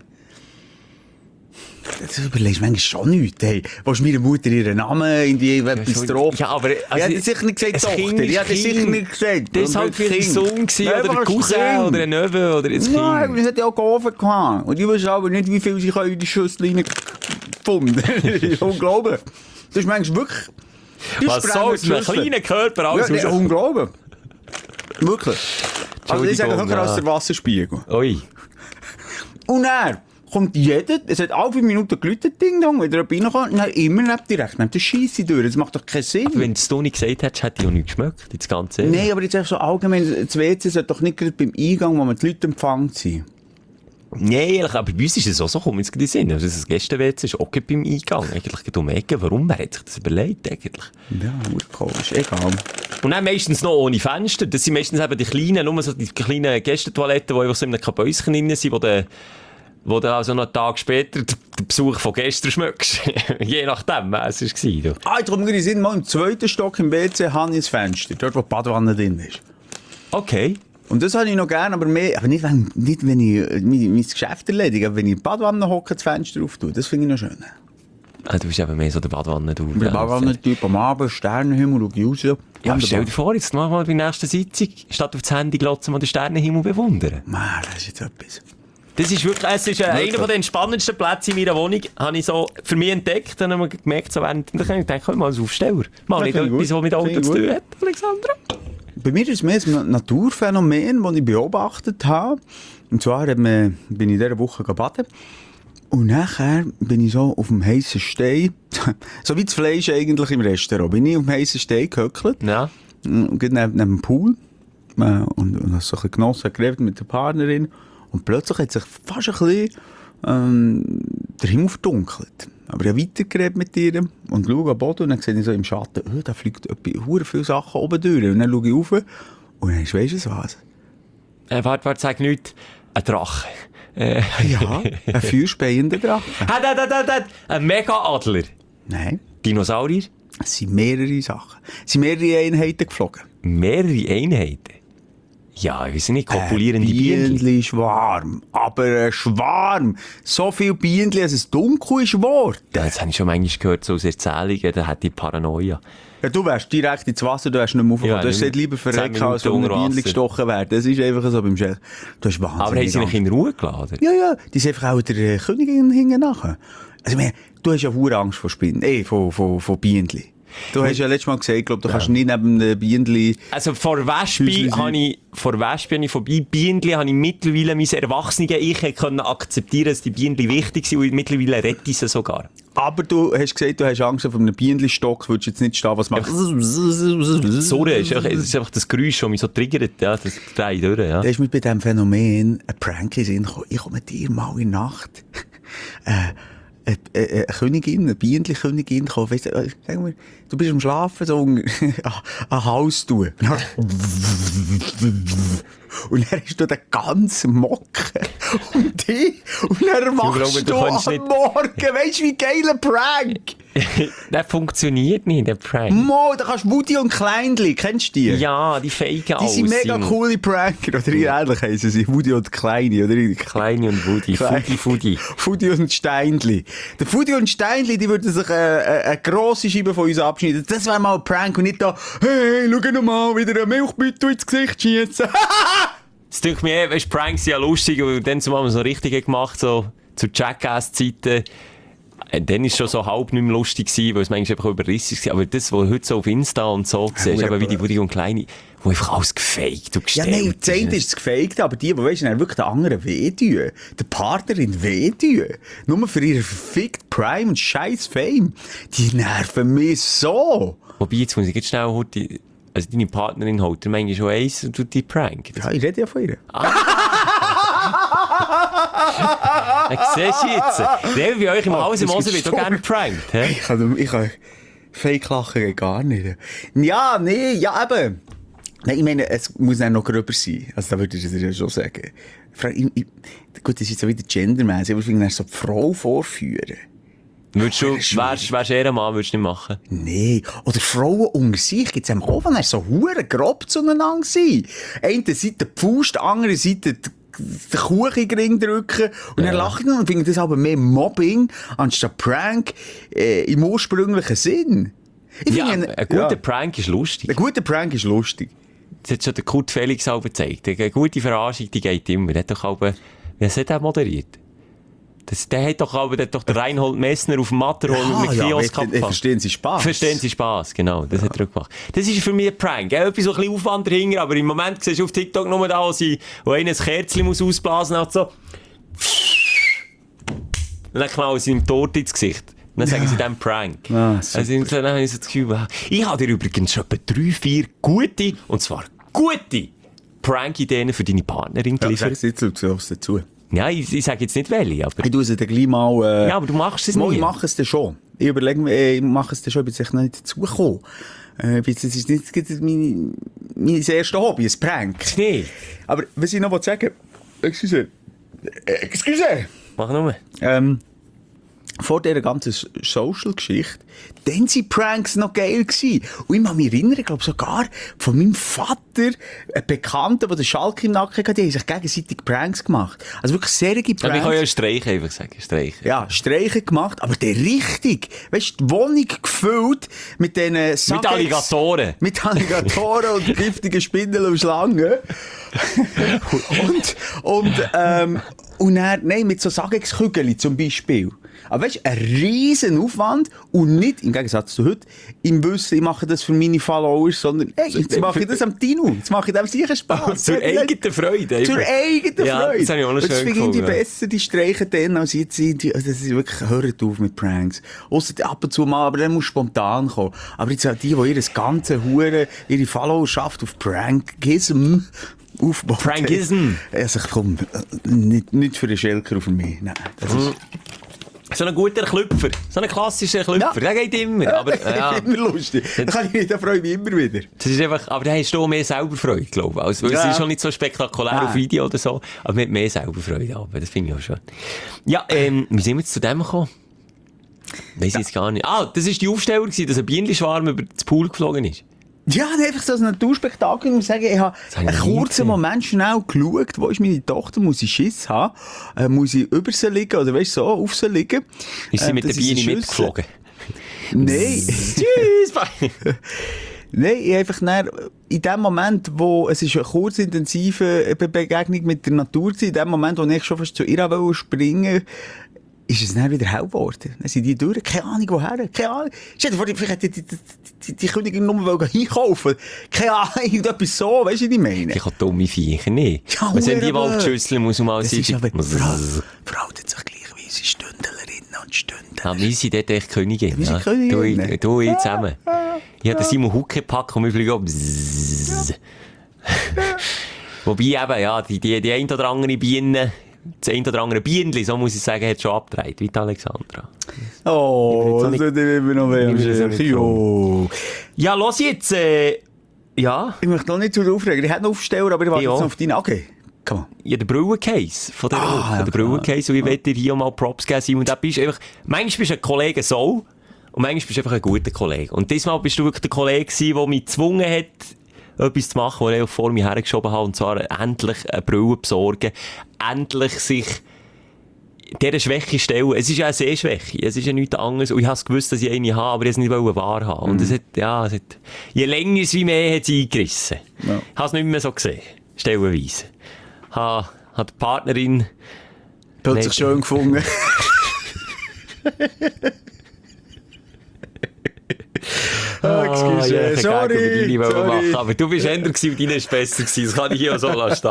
Das überlegst du manchmal schon nichts. Hey, willst du meiner Mutter ihren Namen in die etwas drauf? Ja, aber... Ich hätte sicher nicht gesagt Tochter. Ich hätte sicher nicht gesagt. Das war halt für einen Sohn oder ein Cousin oder ein Neffe oder ein Kind. Nein, das hat ja auch geholfen gehabt. Und ich weiß aber nicht, wie viel sie in die Schüssel reingefunden haben. Unglaublich. Das ist manchmal wirklich... Was so aus einem kleinen Körper alles raus? Ja, unglaublich. Wirklich. Also ich sage sogar aus der Wasserspiegel. Ui. Und er kommt jeder, es hat alle 5 Minuten geläutet, Ding Dong, wieder reinkommt, und dann immer direkt neben der Scheisse durch. Das macht doch keinen Sinn. Aber wenn du es nicht gesagt hättest, hätte ich auch nicht geschmeckt, das Ganze. Nein, aber jetzt einfach so allgemein, das WC sollte doch nicht gerade beim Eingang, wo man die Leute empfangen, sein. Nein, aber bei uns ist es auch so, kommt jetzt gerade in den Sinn. Also das Gäste-WC ist auch beim Eingang. Eigentlich um Ecke. Warum? Wer hat sich das überlegt eigentlich? Ja, komisch, egal. Und dann meistens noch ohne Fenster. Das sind meistens eben die kleinen, nur so die kleinen Gästetoiletten, die einfach so in einem Kabäuschen drin sind, wo du also noch einen Tag später den Besuch von gestern schmeckst. Je nachdem, was es war. Darum in den Sinn, mal im 2. Stock im WC habe ich ein Fenster, dort wo die Badewanne drin ist. Okay. Und das habe ich noch gerne, aber nicht, wenn ich mein Geschäft erledige, aber wenn ich in die Badewanne hocke, das Fenster auftue, das finde ich noch schön. Ah, du bist eben mehr so der Badewanne-Typ. Der Badewanne-Typ am Abend, Sternenhimmel, schau ich raus. Ja, stell dir vor, jetzt mach mal bei der nächsten Sitzung, statt auf das Handy glotzen, mal den Sternenhimmel bewundern. Man, das ist jetzt etwas. Das ist wirklich, es ist einer von den spannendsten Plätze in meiner Wohnung, habe ich so für mich entdeckt. Dann habe ich gemerkt, so während, dann habe ich gedacht, mal als Aufsteller. Mal nicht etwas, was mit Auto zu tun hat, Alexandra. Bei mir ist es mehr ein Naturphänomen, das ich beobachtet habe. Und zwar bin ich in dieser Woche baden. Und nachher bin ich so auf dem heissen Stein, so wie das Fleisch eigentlich im Restaurant, bin ich auf dem heissen Stein gehöckelt. Ja. Und geht neben dem Pool. Und habe so ein bisschen genossen, geredet mit der Partnerin. Und plötzlich hat sich fast ein bisschen der Himmel verdunkelt. Aber ich habe weitergeredet mit ihr und schaue am Boden und dann sehe ich so im Schatten, da fliegt verdammt viele Sachen oben durch. Und dann schaue ich rauf und dann weisst du was? Warte, sag nichts. Ein Drache. Ja, ein feuerspeiender Drache. Ein Mega-Adler. Nein, Dinosaurier. es sind mehrere Sachen. Es sind mehrere Einheiten geflogen. Mehrere Einheiten. Ja, ich weiß nicht, kopulierende Bienen. Bienenschwarm, aber ein Schwarm. So viele Bienen, dass es dunkel ist geworden. Ja, das habe ich schon manchmal gehört, so aus Erzählungen, da hätte ich Paranoia. Ja, du wärst direkt ins Wasser, du wärst nicht mehr aufgekommen. Ja, du hast gesagt, lieber verrecken, als von einem Bienen gestochen werden. Das ist einfach so beim Chef. Du hast wahnsinnig Aber haben sie Angst. mich in Ruhe geladen? Ja, die sind einfach auch der Königin hinten nachher. Also, ich meine, du hast ja verdammt Angst vor Spinnen, von Bienen. Du hast ja letztes Mal gesagt, glaub, du kannst nicht neben den Bienen... Also vor Wespe habe ich vorbei. Bienen habe ich mittlerweile mein erwachsenes Ich können akzeptieren, dass die Bienen wichtig sind und mittlerweile rette ich sie sogar. Aber du hast gesagt, du hast Angst vor einem Bienenstock, würdest jetzt nicht stehen, was macht... Sorry, es ist einfach das Geräusch, das mich so triggert, ja, das dreht durch, ja. Da ist mir bei diesem Phänomen ein Prank in den Sinn gekommen. Ich komme mit dir mal in der Nacht... eine Königin, eine Bienenchönigin kommt, weißt du, sag mal, du bist am Schlafen, so ein Haus tun. Und dann hast du den ganzen Mocken und die, und dann machst du am Morgen, weißt du, wie geiler Prank? Der funktioniert nicht, der Prank. Mo, da kannst Woody und Kleindli, kennst du die? Ja, die feigen Die sind mega coole Pranker, oder ähnlich heissen sie, Woody und Kleine, oder? Kleine und Woody, Fudi. Fudi und Steinli. Der Fudi und Steinli, die würden sich eine grosse Scheibe von uns abschneiden. Das wäre mal ein Prank und nicht da, hey, schau noch mal, wieder eine Milchbütte ins Gesicht schießen. Das denke ich mir, weißt, Pranks sind ja lustig, und dann haben wir so richtig gemacht, so zu Jackass-Zeiten. Dann war es schon so halb nicht mehr lustig gewesen, weil es manchmal einfach überrissen war. Aber das, was heute so auf Insta und so siehst, aber wie die Woody und Kleine, wo einfach alles gefaked und gestellt. Ja, nein, die eine ist es gefaked, aber die weißt du, wirklich den anderen wehtun. Der Partnerin wehtun. Nur für ihre verfickt Prime und scheiß Fame. Die nerven mich so. Wobei, jetzt muss ich jetzt schnell heute, also deine Partnerin holt dir manchmal schon eins und tut die Prank. Ja, ich rede ja von ihr. Siehst du jetzt? Der bei euch im Haus im Moser wird auch gerne geprankt. Ich kann Fake-Lachen gar nicht. Ja, nee, ja eben. Nein, ich meine, es muss dann noch gröber sein. Also da würde ich es ja schon sagen. Gut, das ist jetzt so wieder gendermäßig, aber ich finde, so die Frau vorführen. Wärst eher ein Mann, würdest du nicht machen? Nee. Oder Frauen unter sich gibt es am auch, wenn er so hure grob zueinander sind. Eine Seite die Faust, andere Seite den Kuchen in den Ring drücken und dann lachen und finden das aber mehr Mobbing anstatt Prank im ursprünglichen Sinn. Ein guter Prank ist lustig. Ein guter Prank ist lustig. Das hat schon der Kurt Felix auch gezeigt. Eine gute Verarschung, die geht immer. Der hat doch auch, wie hat er moderiert? Der hat doch aber der Reinhold Messner auf dem Matterhorn mit Kiosk gehabt. Verstehen Sie Spass? Verstehen Sie Spass, genau. Das hat er auch gemacht. Das ist für mich ein Prank. Etwas so ein bisschen Aufwand dahinter, aber im Moment siehst du auf TikTok nur da, wo einer ein Kerzchen muss ausblasen muss, so. Und dann knallen sie ihm Torte ins Gesicht. Und dann sagen sie dann Prank. Ah, also dann habe ich so das Gefühl, ich habe dir übrigens schon etwa 3-4 gute, und zwar gute Prank-Ideen für deine Partnerin geliefert. Sag's jetzt dazu. Ja, ich sage jetzt nicht welche, aber... Ich tue es dann gleich mal... Ja, aber du machst es mal, nie. Ich mache es dann schon. Ich überlege mir, ich mache es dann schon, ich bin sicher noch nicht dazugekommen. Das ist nicht mein erstes Hobby, ein Prank. Nee. Aber was ich noch sagen will, Excuse! Mach nur. Vor dieser ganzen Social-Geschichte, dann waren Pranks noch geil gewesen. Und ich kann mich erinnern, ich glaube sogar von meinem Vater, ein Bekannter, der den Schalk im Nacken hatte, die haben sich gegenseitig Pranks gemacht. Also wirklich sehr Pranks. Aber ich kann ja Streichen einfach sagen. Streichen. Ja, Streichen gemacht, aber der richtig. Weißt du, die Wohnung gefüllt mit diesen Mit Alligatoren. Mit Alligatoren und giftigen Spindeln und Schlangen. und dann, nein, mit so Sagexkügeln zum Beispiel. Aber weißt du, ein riesen Aufwand und nicht, im Gegensatz zu heute, im Wissen, ich mache das für meine Followers, sondern, hey, jetzt mache ich das am Tino. Jetzt mache ich dem sicher Spaß. Zur eigenen Freude. Zur eigenen Ja, Freude. das habe ich auch noch schön das finde ich gefunden. besser, die Streichen dann, als jetzt sind. Das ist wirklich, hört auf mit Pranks. Ausser ab und zu mal, aber dann muss spontan kommen. Aber jetzt auch die ihr ganze Hure, ihre Followerschaft auf Prankism aufbauen. Prankism? Also komm, nicht für den Schelker auf mich. Nein, das ist... So ein guter Klüpfer. So ein klassischer Klüpfer. Der geht immer. Aber, ja. immer lustig. Da freue ich mich immer wieder. Das ist einfach, aber da hast du auch mehr selber Freude, glaube ich. Also, es ist schon nicht so spektakulär auf Video oder so, aber man hat mehr selber Freude. Aber das finde ich auch schon. Ja, wie sind wir jetzt zu dem gekommen? Weiss ich jetzt gar nicht. Das war die Aufstellung, dass ein Bienenschwarm über das Pool geflogen ist. Ja, einfach so ein Naturspektakel. Ich muss sagen, ich habe einen kurzen Moment schnell geschaut, wo ist meine Tochter, muss ich Schiss haben, muss ich über sie liegen, oder weißt du, so, auf sie liegen. Ist sie mit der Biene mitgeflogen? Nein. Tschüss, bye. Nein, ich einfach in dem Moment, wo es ist eine kurzintensive Begegnung mit der Natur war, in dem Moment, wo ich schon fast zu ihr springen wollte, ist es dann wieder hell geworden. Dann sind die durch. Keine Ahnung, woher. Keine Ahnung. Stell dir vor, vielleicht hätte die Königin nur einkaufen. Keine Ahnung, irgendetwas so. Weißt du, was ich meine? Ich habe dumme Viecher nicht. Ja, was sind die Waldschüsseln, muss man mal das sein? ist aber verhalten sich gleich wie unsere Stündlerinnen und Stündler. Ja, wir sind dort echt Königin. Wir sind Königinnen. Du und ich zusammen. Ich habe den Simon Hucke gepackt und wir fliegen ab. Wobei eben, ja, die ein oder andere Biene... Das ein oder andere Bienenli, so muss ich sagen, hat schon abgedreht, wie die Alexandra. Oh, das wird immer noch weh. Ja, los jetzt, ja. Ich möchte noch nicht zu aufregen. Ich hätte noch Aufsteller, aber ich warte Ja. jetzt noch auf deine. Okay, komm on. Ja, der Brauencase von der Woche. ja, Der Brauencase, und ich will dir hier mal Props geben, Simon. Da bist einfach, manchmal bist du ein Kollege so, und manchmal bist du einfach ein guter Kollege. Und diesmal bist du wirklich der Kollege gewesen, der mich gezwungen hat, etwas zu machen, was ich vor mir hergeschoben habe, und zwar endlich eine Brille besorgen, endlich sich dieser Schwäche stellen. Es ist ja eine Sehschwäche, es ist ja nichts anderes, und ich habe gewusst, dass ich eine habe, aber ich wollte es nicht wahrhaben. Und es hat, je länger es wie mehr hat sie eingerissen. Ja. Ich habe es nicht mehr so gesehen, stellenweise. Habe die Partnerin Plötzlich schön gefunden. Excuse, ja, sorry. machen, aber du bist älter gewesen und deine ist besser gewesen. Das kann ich hier auch so lassen.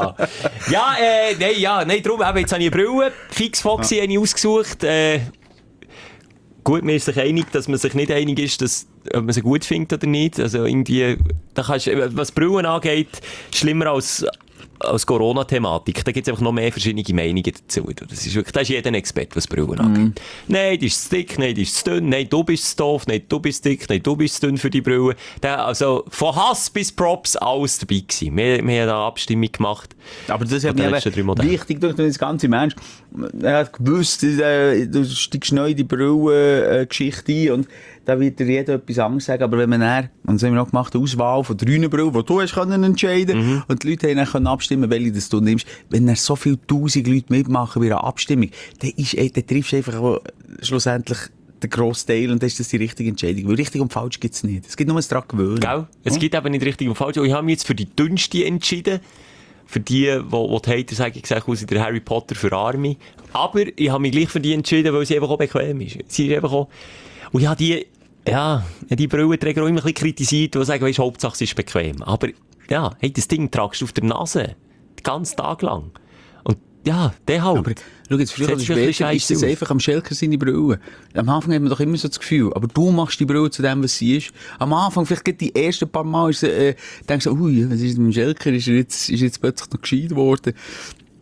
Nein, darum, jetzt habe ich eine Brille, fix Foxy habe ich ausgesucht. Gut, man ist sich einig, dass man sich nicht einig ist, ob man sie gut findet oder nicht. Also irgendwie, was Brillen angeht, schlimmer als Corona-Thematik. Da gibt es einfach noch mehr verschiedene Meinungen dazu. Das ist wirklich, da ist jeder ein Experte, was Brillen angeht. Nein, die ist zu dick, nein, die ist zu dünn, nein, du bist zu doof, nein, du bist dick, nein, du bist zu dünn für die Brille. Also, von Hass bis Props, alles dabei gewesen. Wir haben da eine Abstimmung gemacht. Aber das hat mir wichtig durch das ganze Mensch. Er hat gewusst, du steigst neu in die Brillen-Geschichte ein und da wird dir jeder etwas anderes sagen. Aber wenn man dann, und das haben wir noch gemacht, eine Auswahl von 3 Brillen, die du hast können entscheiden und die Leute haben dann abstimmen, welche das du nimmst. Wenn dann so viele 1000 Leute mitmachen bei einer Abstimmung, dann triffst du einfach schlussendlich den grossen Teil und das ist das die richtige Entscheidung. Weil richtig und falsch gibt es nicht. Es gibt nur ein daran gewöhnen. Gell? Es gibt eben nicht richtig und falsch. Und ich habe mich jetzt für die dünnste entschieden. Für die Hater sagen, ich sage aus der Harry Potter für Arme. Aber ich habe mich gleich für die entschieden, weil sie einfach auch bequem ist. Sie ist einfach auch... Und ich habe die Brillenträger auch immer ein bisschen kritisiert, die sagen, weißt, Hauptsache sie ist bequem. Aber ja, hey, das Ding tragst du auf der Nase. Den ganzen Tag lang. Und ja, der halt. Aber schau, jetzt früher oder später ist das einfach am Schelker seine Brille. Am Anfang hat man doch immer so das Gefühl, aber du machst die Brille zu dem, was sie ist. Am Anfang, vielleicht die ersten paar Mal, denkst du, ui, was ist mit dem Schelker? Ist er jetzt plötzlich noch gescheit geworden?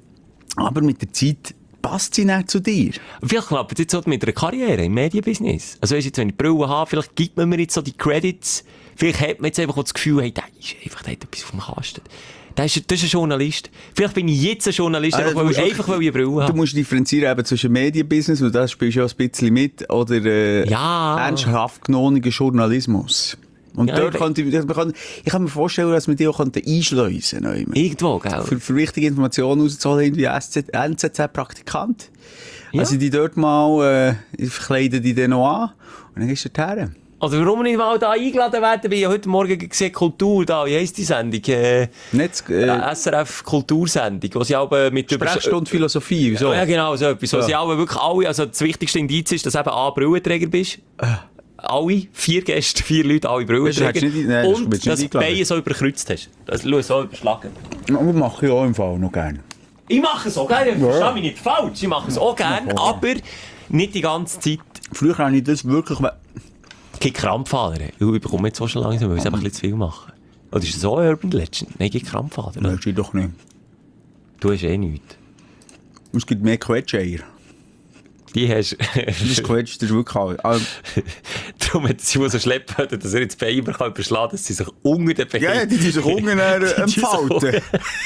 Aber mit der Zeit passt sie nicht zu dir. Vielleicht klappt es jetzt so mit einer Karriere im Medienbusiness. Also weißt du, jetzt, wenn ich Brille habe, vielleicht gibt man mir jetzt so die Credits. Vielleicht hat man jetzt einfach auch das Gefühl, hey, der ist einfach, der hat etwas auf dem Kasten. Das ist ein Journalist. Vielleicht bin ich jetzt ein Journalist, weil ich eine Brille habe. Du musst differenzieren eben zwischen Medienbusiness, und das spielst du ja ein bisschen mit, oder ernsthaft genommenen Journalismus. Und ja, dort ich kann mir vorstellen, dass wir die auch einschleusen könnten. Irgendwo, gell? Für wichtige Informationen rauszuholen, wie NZZ-Praktikant. Ja. Also die dort mal verkleiden die dann noch an und dann gehst du dorthin. Also warum nicht mal da eingeladen werden? Ich habe heute Morgen gesehen, Kultur da, wie heisst die Sendung? SRF Kultursendung, wo sie auch mit Sprechstunde Philosophie, wieso? Ja, genau, so etwas. Wo sie auch wirklich alle, also das wichtigste Indiz ist, dass du eben A, Brillenträger bist. Alle, 4 Gäste, 4 Leute, alle Brillenträger. Und dass du die Beine so überkreuzt hast. Das so überschlagen. Das mache ich auch im Fall noch gerne. Ich mache es auch gerne, verstehe mich nicht falsch. Ich mache es auch gerne, aber nicht die ganze Zeit. Früher habe ich das wirklich... Ich Krampfader. Ich bekomme jetzt so schon langsam, weil ich einfach ein bisschen zu viel mache. Oder ist das so Urban Legend? Nein, ich Krampfader. Nein, das doch nicht. Du hast eh nichts. Es gibt mehr Quetscheier. Die hast das Quetsch, das ist wirklich alles. Darum hat sie so schleppen, dass er jetzt Beine überschlagen kann, dass sie sich unter den Beinen... Ja, die sich unten entfalten.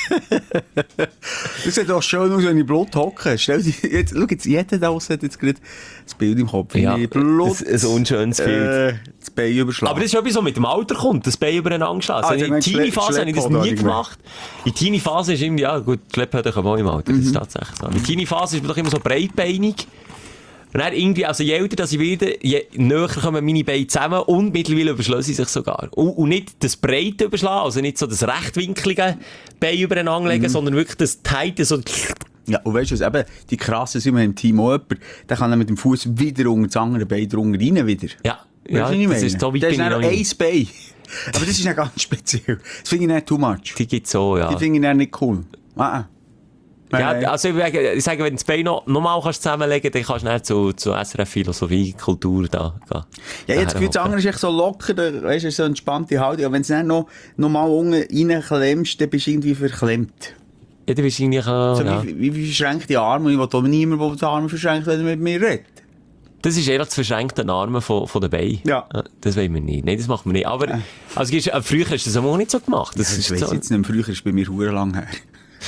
Das sieht auch schön aus, wenn ich Blut hocke. Stell dir jetzt, schau jetzt, jeder da hat jetzt gerade das Bild im Kopf. Ja, Blut, ein unschönes Bild. Das Bein überschlagen. Aber das ist etwas, was mit dem Alter kommt, das Bein übereinander schlagen. Also in der Teenie-Phase habe ich das nie gemacht. In der Teenie-Phase ist irgendwie, ja gut, Schlepphöder kann man im Alter, das ist tatsächlich so. In der Teenie-Phase ist man doch immer so breitbeinig. Und dann irgendwie, also je älter dass ich werde, je näher kommen meine Beine zusammen und mittlerweile überschlagen sie sich sogar. Und nicht das breite überschlagen, also nicht so das rechtwinklige Bein übereinander legen, sondern wirklich das tighte, so... Ja, und weißt du was, eben, die krassen sind wir im Team auch jemand, der kann dann mit dem Fuß wieder unter das andere Bein drunter rein wieder. Ja, weißt du, das ist so weit. Da ist noch ein Bein. Aber das ist ja ganz speziell. Das finde ich nicht too much. Die gibt's so, ja. Die finde ich nicht cool. Ja, also ich sage, wenn du das Bein noch mal zusammenlegen kannst, dann kannst du zu SRF Philosophie, Kultur da gehen. Ja, jetzt das andere ist echt so locker, weißt du, so eine entspannte Haltung. Aber wenn du es dann noch mal unten reinklemmst, dann bist du irgendwie verklemmt. Ja, dann bist du irgendwie... So wie verschränkte Arme. Ich will aber niemand, der die Arme verschränkt, wenn er mit mir redet. Das ist ehrlich das verschränkte Arme von den Beinen. Ja. Das wollen wir nicht. Nein, das machen wir nicht. Aber also, früher hast du das auch nicht so gemacht. Das weiss jetzt nicht, früher ist bei mir verdammt lang her.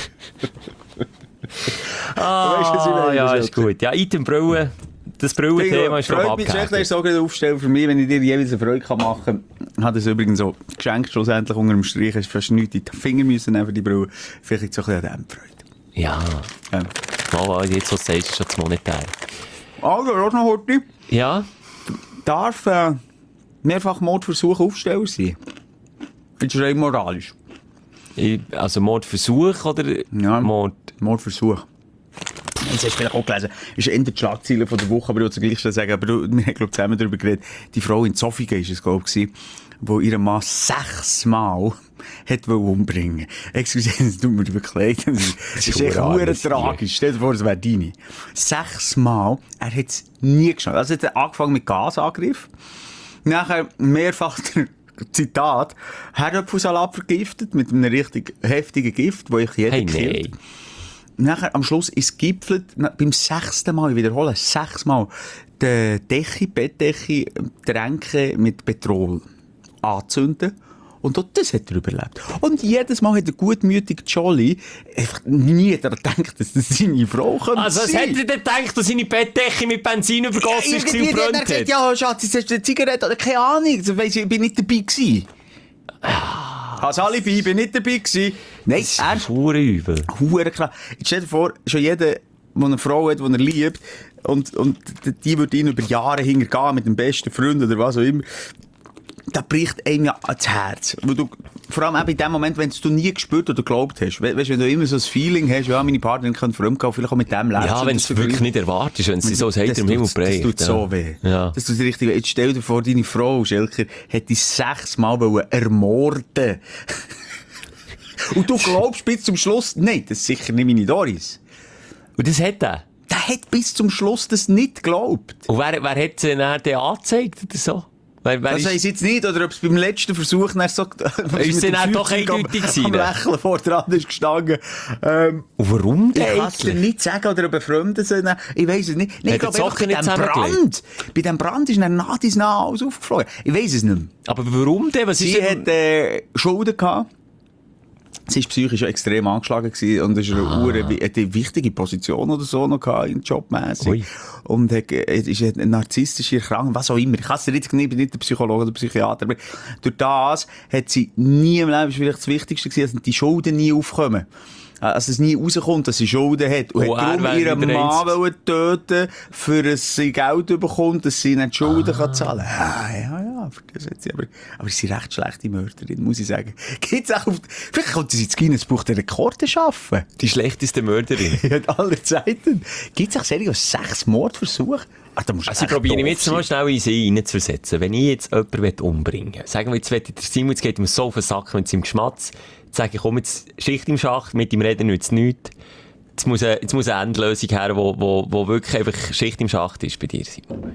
Ja, ist gut. Ja, Itembrille, das Brillenthema ist noch abgehakt. Das ist so ein Aufstellen für mich, wenn ich dir jeweils eine Freude machen kann. Hat es übrigens so geschenkt, schlussendlich unter dem Strich. Hast fast nichts in die Finger müssen nehmen für die Brille. Vielleicht so ein bisschen an dem Freude. Ja. Mal, jetzt was du sagst, ist schon das monetär. Also, auch noch heute. Ja. Darf mehrfach Mordversuch Aufsteller sein? Findest du das moralisch? Also Mordversuch oder Mordversuch. Jetzt hast du vielleicht auch gelesen, ist eher die Schlagzeile von der Woche, aber ich will es gleich sagen, aber wir haben, glaube ich, zusammen darüber geredet, die Frau in Zofingen ist es, glaube ich, die ihren Mann 6 Mal hat umbringen. Excuse, das tut mir wirklich leid. Das ist echt verdammt tragisch. Stell dir vor, das wäre deine. 6 Mal, er hat es nie geschafft. Also er hat angefangen mit Gasangriff, nachher mehrfach Zitat, Herdöpfelsalat vergiftet mit einem richtig heftigen Gift, das ich jeder killt. Nachher am Schluss ist gipfelt, beim 6. Mal, ich wiederhole, 6 Mal, die Bettdecke tränken mit Petrol anzünden. Und auch das hat er überlebt. Und jedes Mal hat der gutmütige Jolly einfach nie daran gedacht, dass das seine Frau sein. Also was hätte er denn gedacht, dass seine Bettdecke mit Benzin übergossen ist und brennt hat? Gesagt, ja, Schatz, jetzt hast du eine Zigarette, oder keine Ahnung, ich bin nicht dabei gewesen. Als Alibi, ich bin nicht dabei gewesen. Nein, das ist verdammt übel. Verdammt klar. Jetzt stell dir vor, schon jeder, der eine Frau hat, die er liebt, und die würde ihn über Jahre hintergehen mit dem besten Freund oder was auch immer, da bricht einem ja ans Herz. Weil du, vor allem eben in dem Moment, wenn du nie gespürt oder geglaubt hast. Weißt du, wenn du immer so ein Feeling hast, ja, meine Partnerin kann fremdgehen, vielleicht auch mit dem leben. Ja, wenn du es wirklich nicht erwartest, wenn sie so ein Hater im Himmel prägt. Das tut so weh. Ja. Das tut richtig weh. Jetzt stell dir vor, deine Frau, Schelker, hätte dich 6 Mal ermorden. Und du glaubst bis zum Schluss, nein, das ist sicher nicht meine Doris. Und das hat er? Der hat bis zum Schluss das nicht geglaubt. Und wer hat sie dann angezeigt oder so? Wer Das ist- weiss ich jetzt nicht, oder ob es beim letzten Versuch dann so... Ist es dann doch eindeutig gewesen, am ne? Lächeln vor dran ist gestanden. Und warum Ich denn kann es dir eigentlich? nicht sagen, oder ob er Fremde sind. Ich weiss es nicht. Nee, ich Hat er glaube einfach, die Socken bei nicht diesem zusammengelegt? Bei diesem Brand ist dann nach dies nach alles aufgeflogen. Ich weiss es nicht mehr. Aber warum denn? Was ist Sie denn... hat Schulden gehabt. Sie war psychisch extrem angeschlagen gewesen und es eine wichtige Position oder so noch gehabt, in jobmässig. Ui. Und ist eine narzisstische Erkrankung, was auch immer. Ich kann es dir jetzt nicht, ich bin nicht der Psychologe oder Psychiater, aber durch das hat sie nie im Leben, das ist vielleicht das Wichtigste gewesen, dass die Schulden nie aufkommen. Also es nie rauskommt, dass sie Schulden hat. Und Oh, hat er darum wäre ihren wieder Mann eins. wollen töten, für dass sie Geld bekommt, dass sie nicht die Schulden kann zahlen kann. Ja, für das hat sie aber sie ist recht schlechte Mörderin, muss ich sagen. Geht's auch auf, vielleicht könnte sie ins Guinness-Buch der Rekorde schaffen. Die schlechteste Mörderin. In aller Zeiten. Gibt es auch seriös 6 Mordversuche? Ach, da musst du Also ich echt probiere mich doof jetzt mal sein. schnell in sie reinzuversetzen. Wenn ich jetzt jemanden umbringen will, sagen wir jetzt, der Simon, jetzt geht ihm so auf den Sack mit seinem Geschmatz, jetzt sage ich, komm, jetzt Schicht im Schacht, mit ihm reden nützt nichts. Jetzt muss eine Endlösung her, wo wirklich einfach Schicht im Schacht ist bei dir, Simon.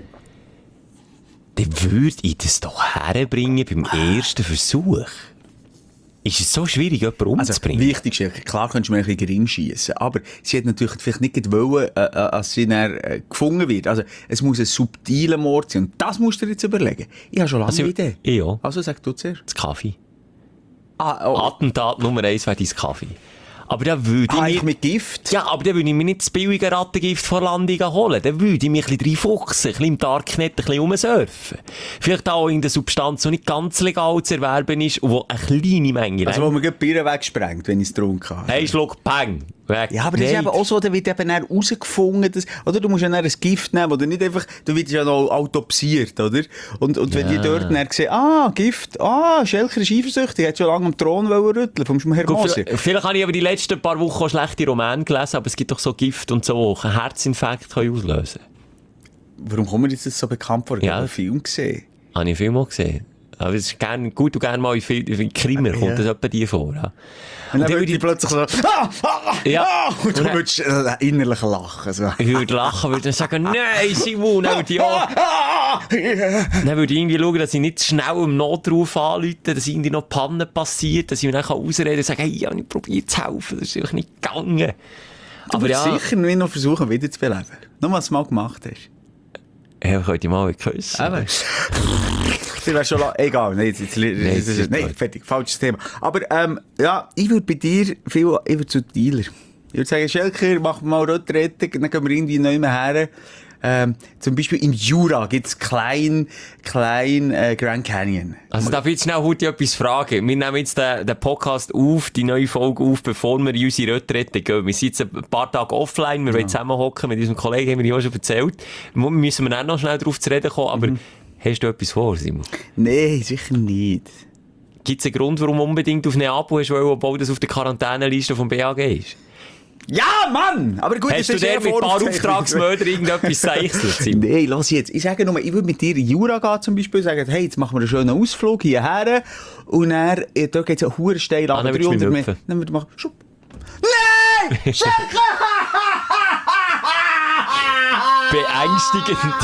Dann würde ich das doch herbringen beim ersten Versuch. Ist es so schwierig, jemanden Also, umzubringen? wichtig ist, klar könntest du mir ein bisschen gering schiessen, aber sie hat natürlich vielleicht nicht gewollen, dass sie dann gefunden wird. Also, es muss ein subtiler Mord sein. Und das musst du dir jetzt überlegen. Ich habe schon lange Also, eine Idee. ich auch. Also, sag du zuerst. Das Kaffee. Oh. Attentat Nummer 1 wäre dein Kaffee. Aber da würde ich Ich mir... mit Gift? Ja, aber dann würde ich mir nicht das billige Rattengift von Landung holen. Dann würde ich mich ein bisschen reinfuchsen, ein bisschen im Darknet, ein bisschen rumsurfen. Vielleicht auch irgendeine Substanz, die nicht ganz legal zu erwerben ist und die eine kleine Menge Also, wo man gerade Bier wegsprengt, wenn ich es getrunken habe. Hey, Schluck, Peng. Weg. Ja, aber das ist Nein. eben auch so, da wird eben dann rausgefunden, dass, oder du musst ja dann ein Gift nehmen, oder nicht einfach, du wirst ja noch autopsiert, oder? Und wenn die dort dann sehen, Gift, Schelker ist eifersüchtig, hat schon lange am Thron wollen rütteln, vom Herr Gut, Moser. vielleicht habe ich aber die letzten paar Wochen auch schlechte Romane gelesen, aber es gibt doch so Gift und so, die einen Herzinfarkt können auslösen können. Warum kommt mir das so bekannt vor? Ich Ja. habe einen Film gesehen. Habe ich viel mal gesehen. Aber es ist gut und gerne mal in Krimer kommt das etwa die vor. Ja. Und dann dann würde ich plötzlich so, Ja. und du Und dann- würdest innerlich lachen. So. Ich würde lachen, würde dann sagen, nein, Simon, dann würde ich auch... Dann würde ich irgendwie schauen, dass ich nicht zu schnell im Notruf anrufe, dass irgendwie noch Pannen passiert, dass ich mir dann ausreden kann und sagen, hey, ich habe nicht probiert zu helfen, das ist einfach nicht gegangen. Du Aber würdest ja, sicher nicht noch versuchen, wieder zu beleben. Nur, was du mal gemacht hast. ja, könnte ich mal küssen. Eben. Das wäre schon egal. Nein, ist nein, gut. fertig. Falsches Thema. Aber, ja, ich würde bei dir ich würde zu Dealer. Ich würde sagen, Schelker, mach mal Retrette, dann gehen wir irgendwie neu her. Zum Beispiel im Jura gibt es klein Grand Canyon. Also darf ich jetzt schnell heute etwas fragen? Wir nehmen jetzt den Podcast auf, die neue Folge auf, bevor wir in unsere Retrette gehen. Wir sind jetzt ein paar Tage offline, wir wollen zusammenhocken mit unserem Kollegen, haben wir ja auch schon erzählt. Müssen wir dann noch schnell darauf zu reden kommen, aber hast du etwas vor, Simon? Nein, sicher nicht. Gibt es einen Grund, warum du unbedingt auf Neapel hast, obwohl das auf der Quarantäneliste vom BAG ist? Ja, Mann! Aber gut, Hast du ist eher der mit ein paar Voraufzeichnung. Auftragsmörder irgendetwas zeichselt, Simon? Nein, lass jetzt. Ich sage nur, ich würde mit dir in Jura gehen zum Beispiel, sagen, hey, jetzt machen wir einen schönen Ausflug hierher. Und dann, dort geht es einen huren steil dann ab, würdest du mich 300 lüpfen. Dann würde ich machen, Schub. Nein! Beängstigend.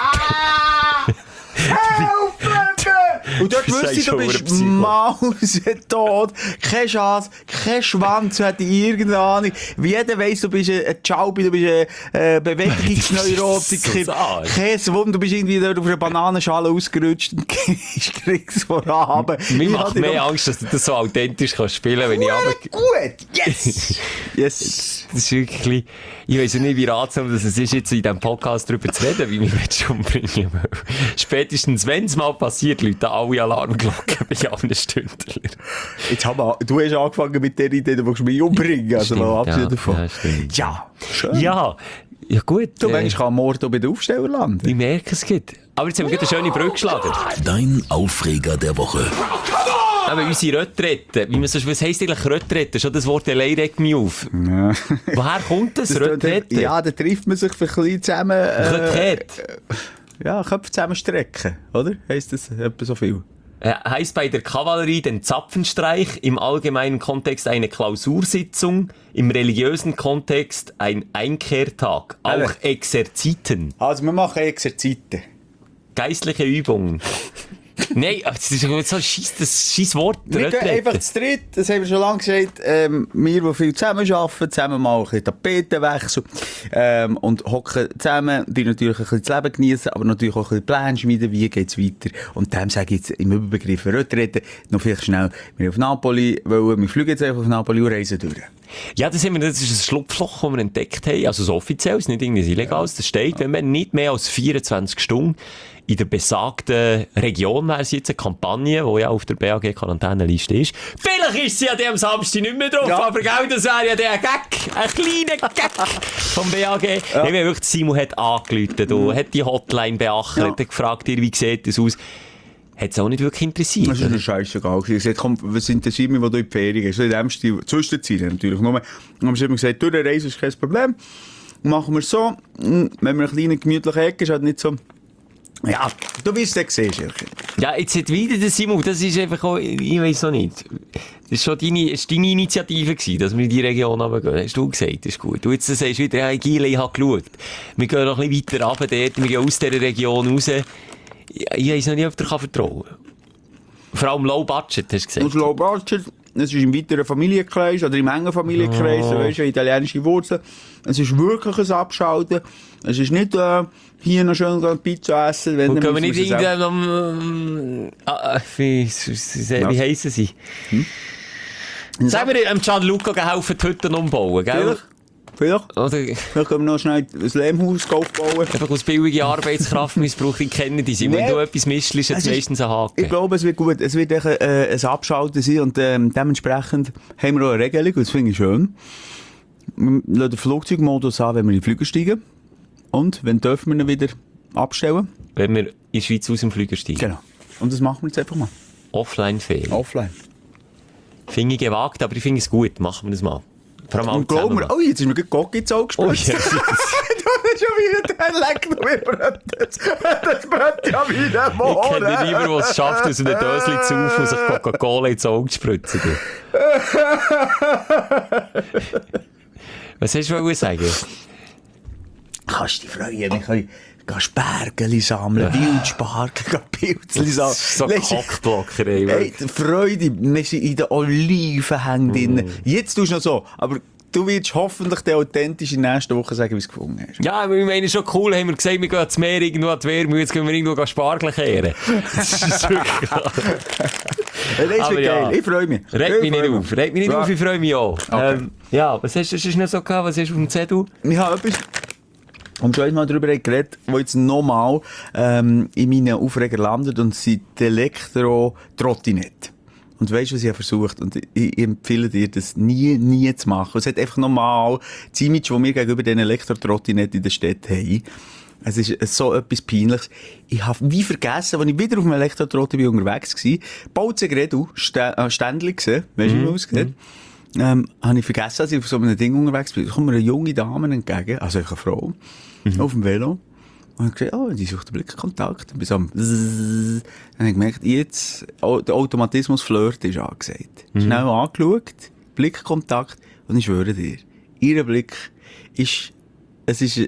Und dort Du wüsste ich, sagst du schon, bist ein Psycho. mausetot, kein Chance, kein Schwanz, du hättest irgendeine Ahnung. Wie jeder weiss, du bist ein Chaubi, du bist ein Bewegungsneurotiker. So arg. Kein Wunder, du bist irgendwie dort auf einer Bananenschale ausgerutscht und kriegst vorhaben. Mir macht mehr Angst, dass du das so authentisch kannst spielen, wenn ich aber... Gut, yes! Yes! Das ist wirklich, ich weiss nicht, wie ratsam das ist, jetzt in diesem Podcast darüber zu reden, wie mich willst du umbringen. Spätestens, wenn es mal passiert, läuten alle Alarmglocken bei allen Stündlern. Jetzt du hast angefangen mit der Idee, du willst mich umbringen. Also, Stimmt, mal abgesehen ja, davon. ja, stimmt. Ja, schön. Ja gut. Du, manchmal kann Mord auch bei den Aufstellern landen. Ich merke es gut. Aber jetzt haben wir gerade eine schöne Brücke geschlagen. Dein Aufreger der Woche. Aber unsere Retrette, was heisst eigentlich Retrette? Schon das Wort allein regt mich auf. Ja. Woher kommt das, Retrette? Ja, da trifft man sich für ein bisschen zusammen. Retrette. Ja, Köpfe zusammenstrecken, oder? Heisst das etwa so viel? Heißt bei der Kavallerie den Zapfenstreich, im allgemeinen Kontext eine Klausursitzung, im religiösen Kontext ein Einkehrtag, auch Alle. Exerziten, Also, wir machen Exerzite. geistliche Übungen. Nein, das ist so ein scheiß Wort. Wir gehen einfach zu dritt, das haben wir schon lange gesagt, wir, die viel zusammen arbeiten, zusammen mal ein bisschen Tapetenwechsel und hocken zusammen, die natürlich ein bisschen das Leben genießen, aber natürlich auch ein bisschen Pläne schmieden, wie geht es weiter. Und dem sage ich jetzt im Überbegriff Retrette noch vielleicht schnell, wir auf Napoli wollen, wir fliegen jetzt einfach auf Napoli und reisen durch. Ja, das ist ein Schlupfloch, das wir entdeckt haben. Also so offiziell, es ist nicht irgendwas Illegales. Das steht, wenn man nicht mehr als 24 Stunden in der besagten Region, wäre es jetzt eine Kampagne, die ja auf der BAG-Quarantäneliste ist. Vielleicht ist sie ja am Samstag nicht mehr drauf, aber gell, das wäre ja der Gag, ein kleiner Gag vom BAG. Ja. Nee, wirklich, Simon hat angerufen, hat die Hotline beachtet, gefragt, wie sieht das aus? Hat es auch nicht wirklich interessiert. Das ist eine Scheißegal. Ich habe gesagt, komm, was interessiert mich, wo du in die Ferien gehst? So in dem Stil, Zwischenziele natürlich. Nur, haben sie immer gesagt, durch eine Reise ist kein Problem. Machen wir es so, wenn wir eine kleine, gemütliche Ecke ist, halt nicht so... Ja, du wirst es sehen, Schilke. Ja, jetzt hat wieder der Simon, das ist einfach auch, ich weiss auch nicht. Das war schon deine Initiative gewesen, dass wir in die Region runtergehen. Hast du gesagt, das ist gut. Du jetzt sagst wieder, ja, Gile, ich habe geschaut. Wir gehen noch ein bisschen weiter runter, dort, wir gehen aus dieser Region raus. Ich weiss noch nicht, ob der vertrauen kann. Vor allem Low Budget, hast du gesagt. Und Low Budget, es ist im weiteren Familienkreis oder im engen Familienkreis, du weißt, italienische Wurzeln. Es ist wirklich ein Abschalten. Es ist nicht hier noch schön Pizza essen. Wenn können wir nicht irgendwann wie heissen sie? Sagen wir Gianluca helfen, die Hütten umbauen, gell? Vielleicht. Oder Vielleicht können wir noch schnell ein Lehmhaus aufbauen. einfach aus billiger Arbeitskraft missbraucht, ich kenne die. Wenn du etwas mischst, ist es meistens ein Haken. Ich glaube, es wird gut. Es wird ein Abschalten sein und dementsprechend haben wir auch eine Regelung, und das finde ich schön. Wir lassen den Flugzeugmodus an, wenn wir in den Flieger steigen. Und wenn dürfen wir ihn wieder abstellen? Wenn wir in der Schweiz aus dem Flieger steigen. Genau. Und das machen wir jetzt einfach mal. Offline-Ferien. Offline. Finde ich gewagt, aber ich finde es gut. Machen wir das mal. Vor allem Und glaub mir, oh, jetzt ist mir Gott ins Auge gespritzt. Oh, yes. Du hast schon wieder den Leck noch mehr das brennt ja wieder morgen. Ich kenne niemanden, der es schafft, aus einem Döschen zu auf und sich Coca-Cola ins Auge zu spritzen. Was hast du sagen? Kannst du dich freuen, wir können Spargeli sammeln, Wildspargel, Pilzli sammeln. So Kockblocker, ey. Die Freude, wir sind in den Olivenhängen drin. Jetzt tust du noch so, aber du wirst hoffentlich den authentisch in der nächsten Woche sagen, wie du es gefunden hast. Ja, wir meinen schon cool, haben wir gesagt, wir gehen ans Meer irgendwo an die Wehrmühle, jetzt können wir irgendwo Spargel kehren. Das ist wirklich klar. Das ist geil, ja. Ich freue mich. Regt mich nicht auf, ich freue mich auch. Okay. Ja, was hast du noch so gehabt, was hast du auf dem Zettel? Ich habe etwas... Und schon einmal darüber geredet, wo jetzt nochmal in meinen Aufreger landet, und sind die Elektro-Trottinette. Und weisst du, was ich habe versucht? Und ich empfehle dir, das nie zu machen. Es hat einfach nochmal das Image, das wir gegenüber den Elektro-Trottinetten in der Stadt haben. Es ist so etwas Peinliches. Ich habe wie vergessen, als ich wieder auf dem Elektro-Trotti unterwegs war, Bauzegredu, Ständchen gesehen, weisst du, wie man aussieht? Habe ich vergessen, als ich auf so einem Ding unterwegs bin. Da kommt mir eine junge Dame entgegen, also eine Frau, auf dem Velo. Und ich gesagt, oh, die sucht den Blickkontakt. Und bis am dann habe ich gemerkt, jetzt, der Automatismus Flirt ist angesagt. Schnell angeschaut, Blickkontakt, und ich schwöre dir, ihr Blick ist, es ist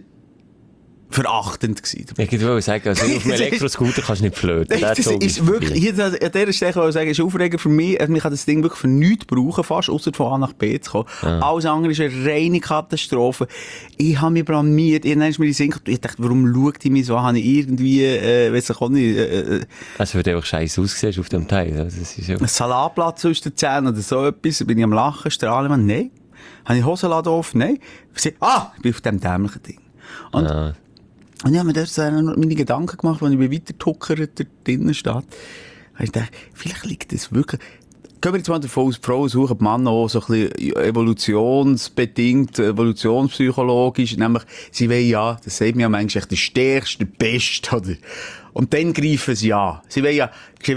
verachtend gewesen. Ich würde sagen, also auf einem Elektroscooter kannst du nicht flirten. Das ist wirklich, hier an dieser Stelle kann ich sagen, ist Aufreger für mich. Also, ich kann das Ding wirklich für nichts brauchen, fast, ausser von A nach B zu kommen. Ja. Alles andere ist eine reine Katastrophe. Ich habe mich blamiert. Irgendwann ist mir die Sinn gekommen. Ich dachte, warum schaut die mich so an? Habe ich irgendwie, weiss ich auch nicht, es wird einfach scheiße aussehen auf dem Teil. Also, das ist ein Salatblatt zwischen den Zähnen oder so etwas. Bin ich am Lachen, strahlen? Nein. Habe ich Hosenladen auf? Nein. Ich bin auf dem dämlichen Ding. Und Und ich habe mir dort meine Gedanken gemacht, als ich weiter tuckert dort drinnen steht. Ich dachte, vielleicht liegt das wirklich... Gehen wir jetzt mal davon aus, die Frauen suchen die Männer auch so ein bisschen evolutionsbedingt, evolutionspsychologisch, nämlich, sie wollen ja, das sagt mir ja manchmal, der Stärkste, der Beste, oder? Und dann greifen sie an. Sie wollen ja,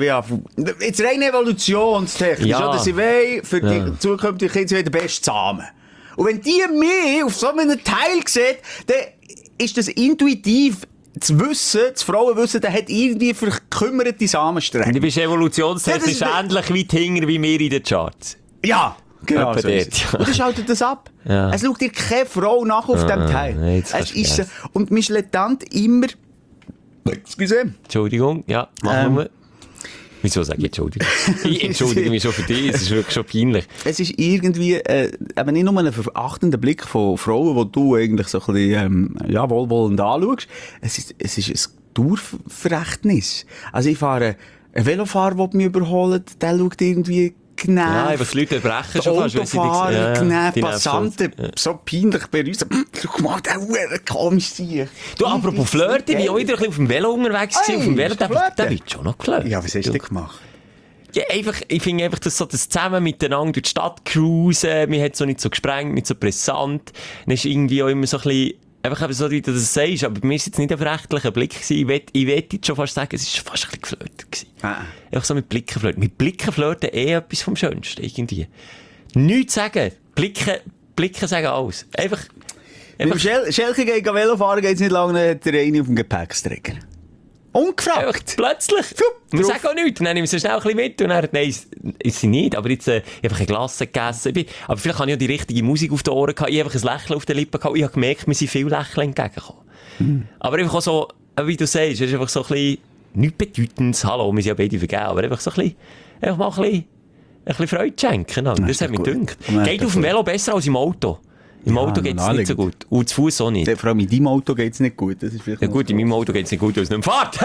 jetzt rein evolutionstechnisch, ja. Oder? Sie wollen für die zukünftigen Kinder, sie wollen den besten Samen. Und wenn die mich auf so einem Teil sieht, dann ist das intuitiv zu wissen, das Frauenwissen, der hat irgendwie verkümmerte Samenstränge. Du bist evolutionstechnisch ähnlich weit hinter wie wir in den Charts. Ja, genau so dort. ist es. Und dann schaltet das ab. Ja. Es schaut dir keine Frau nach auf dem Teil. Nein, es ist, und man ist latent immer... Excuse. Entschuldigung, ja, machen wir. Wieso sage ich Entschuldigung? Ich entschuldige mich schon für dich, es ist wirklich schon peinlich. Es ist irgendwie eben nicht nur ein verachtender Blick von Frauen, die du eigentlich so ein bisschen wohlwollend anschaust. Es ist ein Dauerverrechtnis. Also ich fahre, ein Velofahrer, der mich überholt, der schaut irgendwie genervt. Ja, einfach die Leute brechen schon fast. Autofahrer, genervt, die Passanten, so peinlich bei uns. Schau mal, der Huren komisch sein. Du, apropos Flirten, ich war auch wieder ein bisschen auf dem Velo unterwegs. Auf dem Velo, der wird schon noch geflirtet. Ja, was hast du denn gemacht? Ja, ich finde einfach, dass so das zusammen miteinander durch die Stadt cruisen, mir hat so nicht so gesprengt, nicht so brisant. Dann ist irgendwie auch immer so ein bisschen, einfach eben so, wie du das sagst, aber bei mir war es jetzt nicht ein rechtlicher Blick gewesen. Ich wette jetzt schon fast sagen, es war fast ein bisschen geflirtet gewesen. Einfach so mit Blicken flirten. Mit Blicken flirten etwas vom Schönsten, irgendwie. Nichts sagen. Blicken sagen alles. Einfach. Wenn Schelke geht Velofahren, geht es nicht lange, dann hat der eine auf dem Gepäcksträger. Ungefragt. Plötzlich. Wir sagen auch nichts. Dann nehmen wir so schnell ein bisschen mit. Und dann, nein, ist sie nicht. Aber jetzt, ich habe ein Glas gegessen. Aber vielleicht habe ich auch die richtige Musik auf den Ohren gehabt. Ich habe einfach ein Lächeln auf den Lippen gehabt. Ich habe gemerkt, mir sind viele Lächeln entgegengekommen. Aber einfach auch so, wie du sagst, es ist einfach so ein bisschen nichts Bedeutendes. Hallo, wir sind ja beide vergeben. Aber einfach so ein bisschen, einfach mal ein bisschen Freude schenken. Das hat mich gedacht. Geht auf dem Velo besser als im Auto. Im Auto geht es nicht so gut. Und zu Fuß auch nicht. Vor allem in deinem Auto geht es nicht gut. Das ist ja gut, in meinem Auto geht es nicht gut, weil es nicht mehr fährt.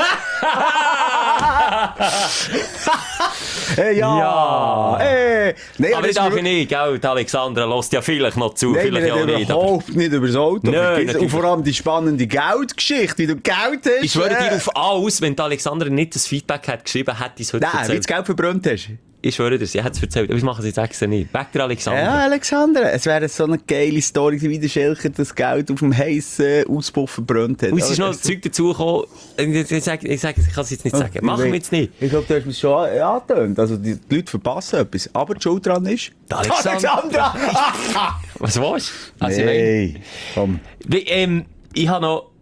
Hey, ja. Hey. Nein, aber das darf ich nicht, gell? Die Alexandra lässt ja vielleicht noch zu, nein, vielleicht auch nicht. Überhaupt nicht über das Auto. Nein, und vor allem die spannende Geldgeschichte, wie du Geld hast. Ich schwöre dir auf alles, wenn die Alexandra nicht das Feedback hat geschrieben, hätte ich es heute erzählt. Nein, wie du das Geld verbrannt hast. Ich schwöre dir, sie hat es erzählt, aber ich mache es jetzt extra nicht. Weg der Alexandra. Ja, Alexandra, es wäre so eine geile Story, wie der Schelker das Geld auf dem heissen Auspuff verbrannt hat. Und es ist noch ein Zeug dazugekommen, ich kann es jetzt nicht sagen. Machen wir jetzt nicht. Ich glaube, du hast mich schon angetönt. Also die Leute verpassen etwas. Aber die Schuld dran ist... Alexandra! Was war's? Also, nee, komm. Ich habe noch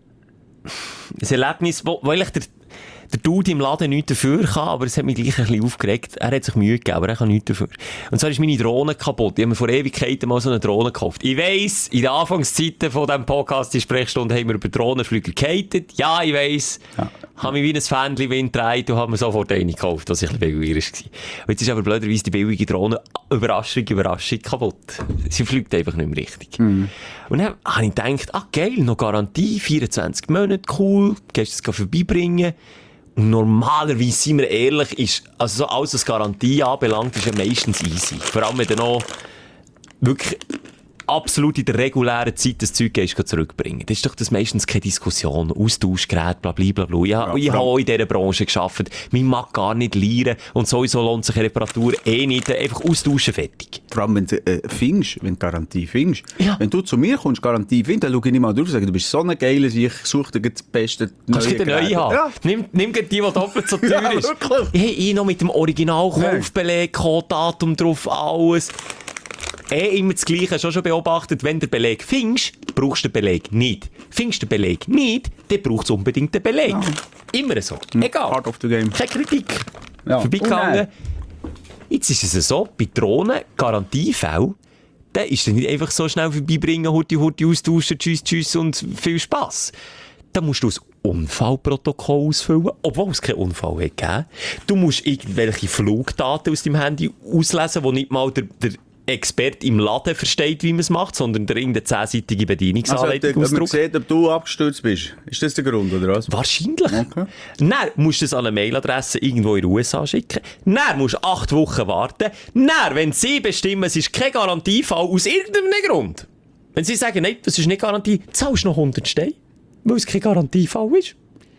ein Erlebnis, weil ich der Dude im Laden nichts dafür kann, aber es hat mich gleich ein bisschen aufgeregt. Er hat sich Mühe gegeben, aber er kann nichts dafür. Und zwar ist meine Drohne kaputt. Ich habe mir vor Ewigkeiten mal so eine Drohne gekauft. Ich weiss, in den Anfangszeiten von diesem Podcast, die Sprechstunde, haben wir über Drohnenflüger gehatet. Ja, ich weiss. Ja. Habe mich wie ein Fähnchen Wind gedreht und habe mir sofort eine gekauft, was ein bisschen billiger war. Und jetzt ist aber blöderweise die billige Drohne Überraschung kaputt. Sie fliegt einfach nicht mehr richtig. Und dann habe ich gedacht, geil, noch Garantie, 24 Monate, cool, gehst du es vorbeibringen. Und normalerweise, sind wir ehrlich, ist, also so alles, was Garantie anbelangt, ist ja meistens easy. Vor allem, wenn du noch wirklich absolut in der regulären Zeit das Zeug zurückbringen. Das ist doch das meistens keine Diskussion. Austauschgerät, blablabla. Ja, ich habe auch in dieser Branche gearbeitet. Man mag gar nicht lernen. Und sowieso lohnt sich eine Reparatur nicht. Einfach austauschen, fertig. Vor allem, wenn du wenn du Garantie findest. Ja. Wenn du zu mir kommst, Garantie findest, dann schaue ich nicht mal durch und sage, du bist so eine geile, ich suche dir das beste neue Gerät. Kannst du eine neue haben? Ja. Nimm die doppelt so teuer ja, ist. Ich noch mit dem Originalkaufbeleg, Datum drauf, alles. Immer das Gleiche, hast du schon beobachtet, wenn du den Beleg findest, brauchst du den Beleg nicht. Findest du den Beleg nicht, dann brauchst du unbedingt den Beleg. Ja. Immer so. Egal. Part of the game. Keine Kritik. Ja. Vorbeigegangen. Jetzt ist es so, bei Drohnen, Garantiefällen, dann ist es nicht einfach so schnell vorbeibringen, Hurti austauschen, tschüss und viel Spass. Da musst du ein Unfallprotokoll ausfüllen, obwohl es keinen Unfall hat gegeben. Du musst irgendwelche Flugdaten aus deinem Handy auslesen, die nicht mal der Experte im Laden versteht, wie man es macht, sondern der irgendeine 10-seitige Bedienungsanleitung ausdruckt. Also, sieht, ob du abgestürzt bist. Ist das der Grund, oder was? Wahrscheinlich. Okay. Dann musst du es an eine Mailadresse irgendwo in den USA schicken. Dann musst du 8 Wochen warten. Dann, wenn sie bestimmen, es ist kein Garantiefall, aus irgendeinem Grund. Wenn sie sagen, nein, das ist nicht Garantie, zahlst du noch 100 Steine, weil es kein Garantiefall ist.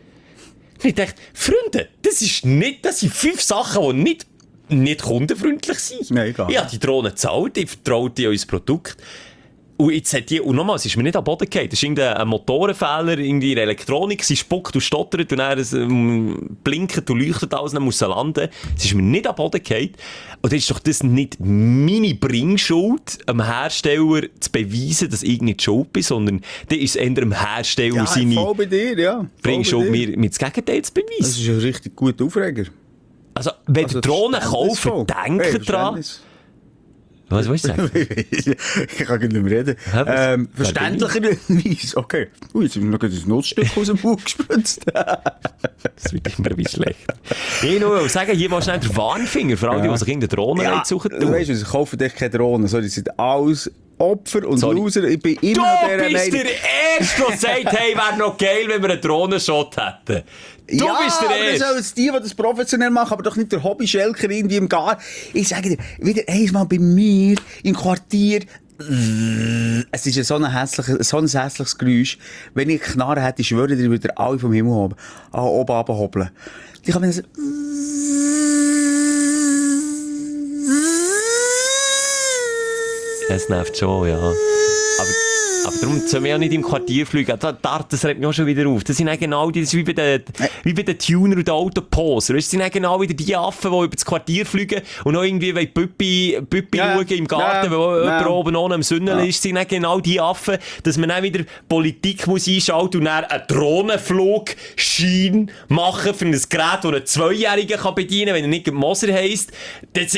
Und ich dachte, Freunde, das sind 5 Sachen, die nicht kundenfreundlich sind. Nein, egal. Ich habe die Drohne gezahlt, ich vertraue dir unser Produkt. Und jetzt hat und nochmal, es ist mir nicht am Boden gefallen. Das ist irgendein Motorenfehler in der Elektronik. Sie spuckt und stottert und dann blinkt und leuchtet alles, dann muss sie landen. Es ist mir nicht am Boden gefallen. Und dann ist doch das nicht meine Bringschuld, einem Hersteller zu beweisen, dass ich nicht schuld bin, sondern dann ist es eher dem Hersteller seine voll bei dir, ja. Bringschuld, mir das Gegenteil zu beweisen. Das ist ein richtig guter Aufreger. Also, wenn ihr Drohnen kauft, denkt dran. Was willst du sagen? Ich kann nicht mehr reden. Verständlicherweise. Okay. Jetzt haben wir noch ein Nussstück aus dem Bauch gespritzt. Das wird immer ein bisschen schlecht. Ich nur sagen, hier mal schnell der Warnfinger, vor allem die sich in der Drohne suchen. Du weißt, ich kaufe dich keine Drohne. So, die sind alles Opfer und Loser. Ich bin immer noch der Meinung. Du bist der Erste, der sagt, hey, wäre noch geil, wenn wir einen Drohnenshot hätten. Du bist der Erste. Ja, das sind die das professionell machen, aber doch nicht der Hobby-Schelker irgendwie im Garten. Ich sage dir, wieder einmal bei mir im Quartier, es ist so ein hässliches Geräusch. Wenn ich Knarre hätte, ich schwöre dir, würde alle vom Himmel oben runterhobeln. Die kann mir so... Das nervt schon, ja. Aber darum sollen wir ja nicht im Quartier fliegen. Das regt mich auch schon wieder auf. Das sind auch genau die, das ist wie bei den Tuner und den Autoposer. Das sind auch genau wieder die Affen, die über das Quartier fliegen und noch irgendwie Püppi schauen im Garten, wo jemand oben ohne am Sünneln ist. Das sind auch genau die Affen, dass man dann wieder Politik muss einschalten und dann einen Drohnenflugschein machen für ein Gerät, das ein Zweijähriger bedienen kann, wenn er nicht Moser heisst. Das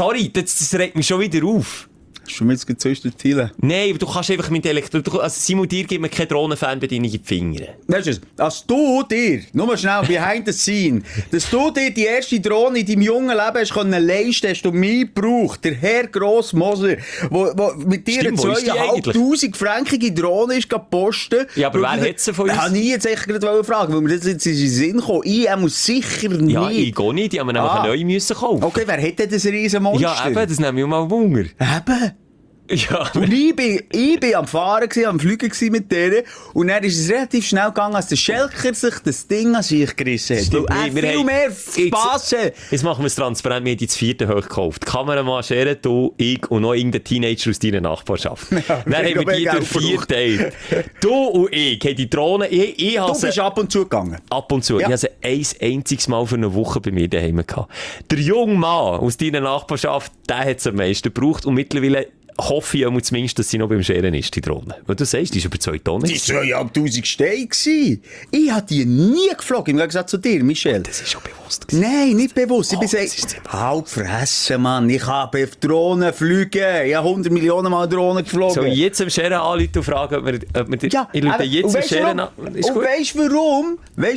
regt mich schon wieder auf. Hast du mir jetzt gezüchtet, Thiele? Nein, du kannst einfach mit also Simon, dir gibt mir keine Drohnenfernbedienung in die Finger. Weißt du, dass du dir, nur mal schnell, behind the scene, dass du dir die erste Drohne in deinem jungen Leben hast können leisten, hast du mich gebraucht, der Herr Grossmoser, wo mit dir eine 2'500 frankige Drohne ist posten. Ja, aber wer hat sie von uns? Ich nie jetzt echt gerade fragen, weil mir das jetzt in den Sinn kommt. Ich muss sicher nicht. Ja, ich gehe nicht, die haben wir nämlich eine neue müssen kaufen. Okay, wer hätte das riesen Monster? Ja, eben, das nehmen wir mal Wunder. Eben. Ja. Und ich bin am Fahren gewesen, am Fliegen gewesen mit denen. Und dann ist es relativ schnell gegangen, als der Schelker sich das Ding an sich gerissen hat. Stimmt, Weil er viel mehr Spass hat. Jetzt machen wir es transparent, wir haben die 4. hoch gekauft. Kameramann, Schere, du, ich und noch irgendein Teenager aus deiner Nachbarschaft. Ja, dann haben wir die durch 4 geteilt. Du und ich haben die Drohne, du bist ab und zu gegangen? Ab und zu. Ja. Ich hatte sie ein einziges Mal für eine Woche bei mir daheim gehabt. Der junge Mann aus deiner Nachbarschaft, der hat es am meisten gebraucht und mittlerweile hoffe ich zumindest, dass sie noch beim Scheren ist, die Drohne. Weil du sagst, die ist über 2 Tonnen. Die war 2'500 Steine. Ich habe die nie geflogen, im Gegensatz zu dir, Michel. Das ist schon bewusst. Nein, nicht bewusst. Ich bin halt fressen, Mann. Ich habe auf Drohnen fliegen. Ich habe 100 Millionen Mal Drohnen geflogen. So, jetzt am Scheren anrufen und fragen, ob wir ja, ich schaue jetzt am Scheren an. Und weißt du warum?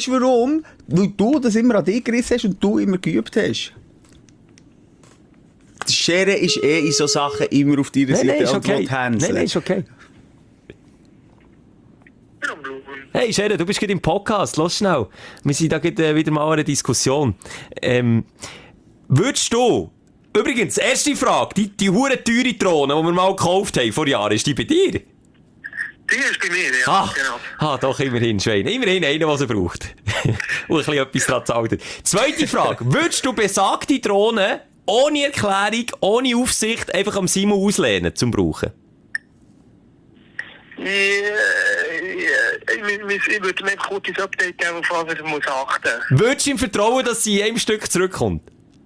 Weil du das immer an dich gerissen hast und du immer geübt hast. Die Schere ist in so Sachen immer auf deiner Seite. Nein, ist okay. Nein, ist okay. Hey Schere, du bist gerade im Podcast. Los schnell. Wir sind da wieder mal in einer Diskussion. Würdest du... Übrigens, erste Frage. Die hure teure Drohne, die wir mal gekauft haben vor Jahren, ist die bei dir? Die ist bei mir, ja. Genau. Doch, immerhin, Schwein. Immerhin einer, der sie braucht. Und ein bisschen etwas daran zahlt. Zweite Frage. Würdest du besagte Drohne ohne Erklärung, ohne Aufsicht, einfach am Simon auslehnen zum Brauchen? Ich würde mir kurz ein Update geben, auf was ich muss achten. Würdest du ihm vertrauen, dass sie in einem Stück zurückkommt?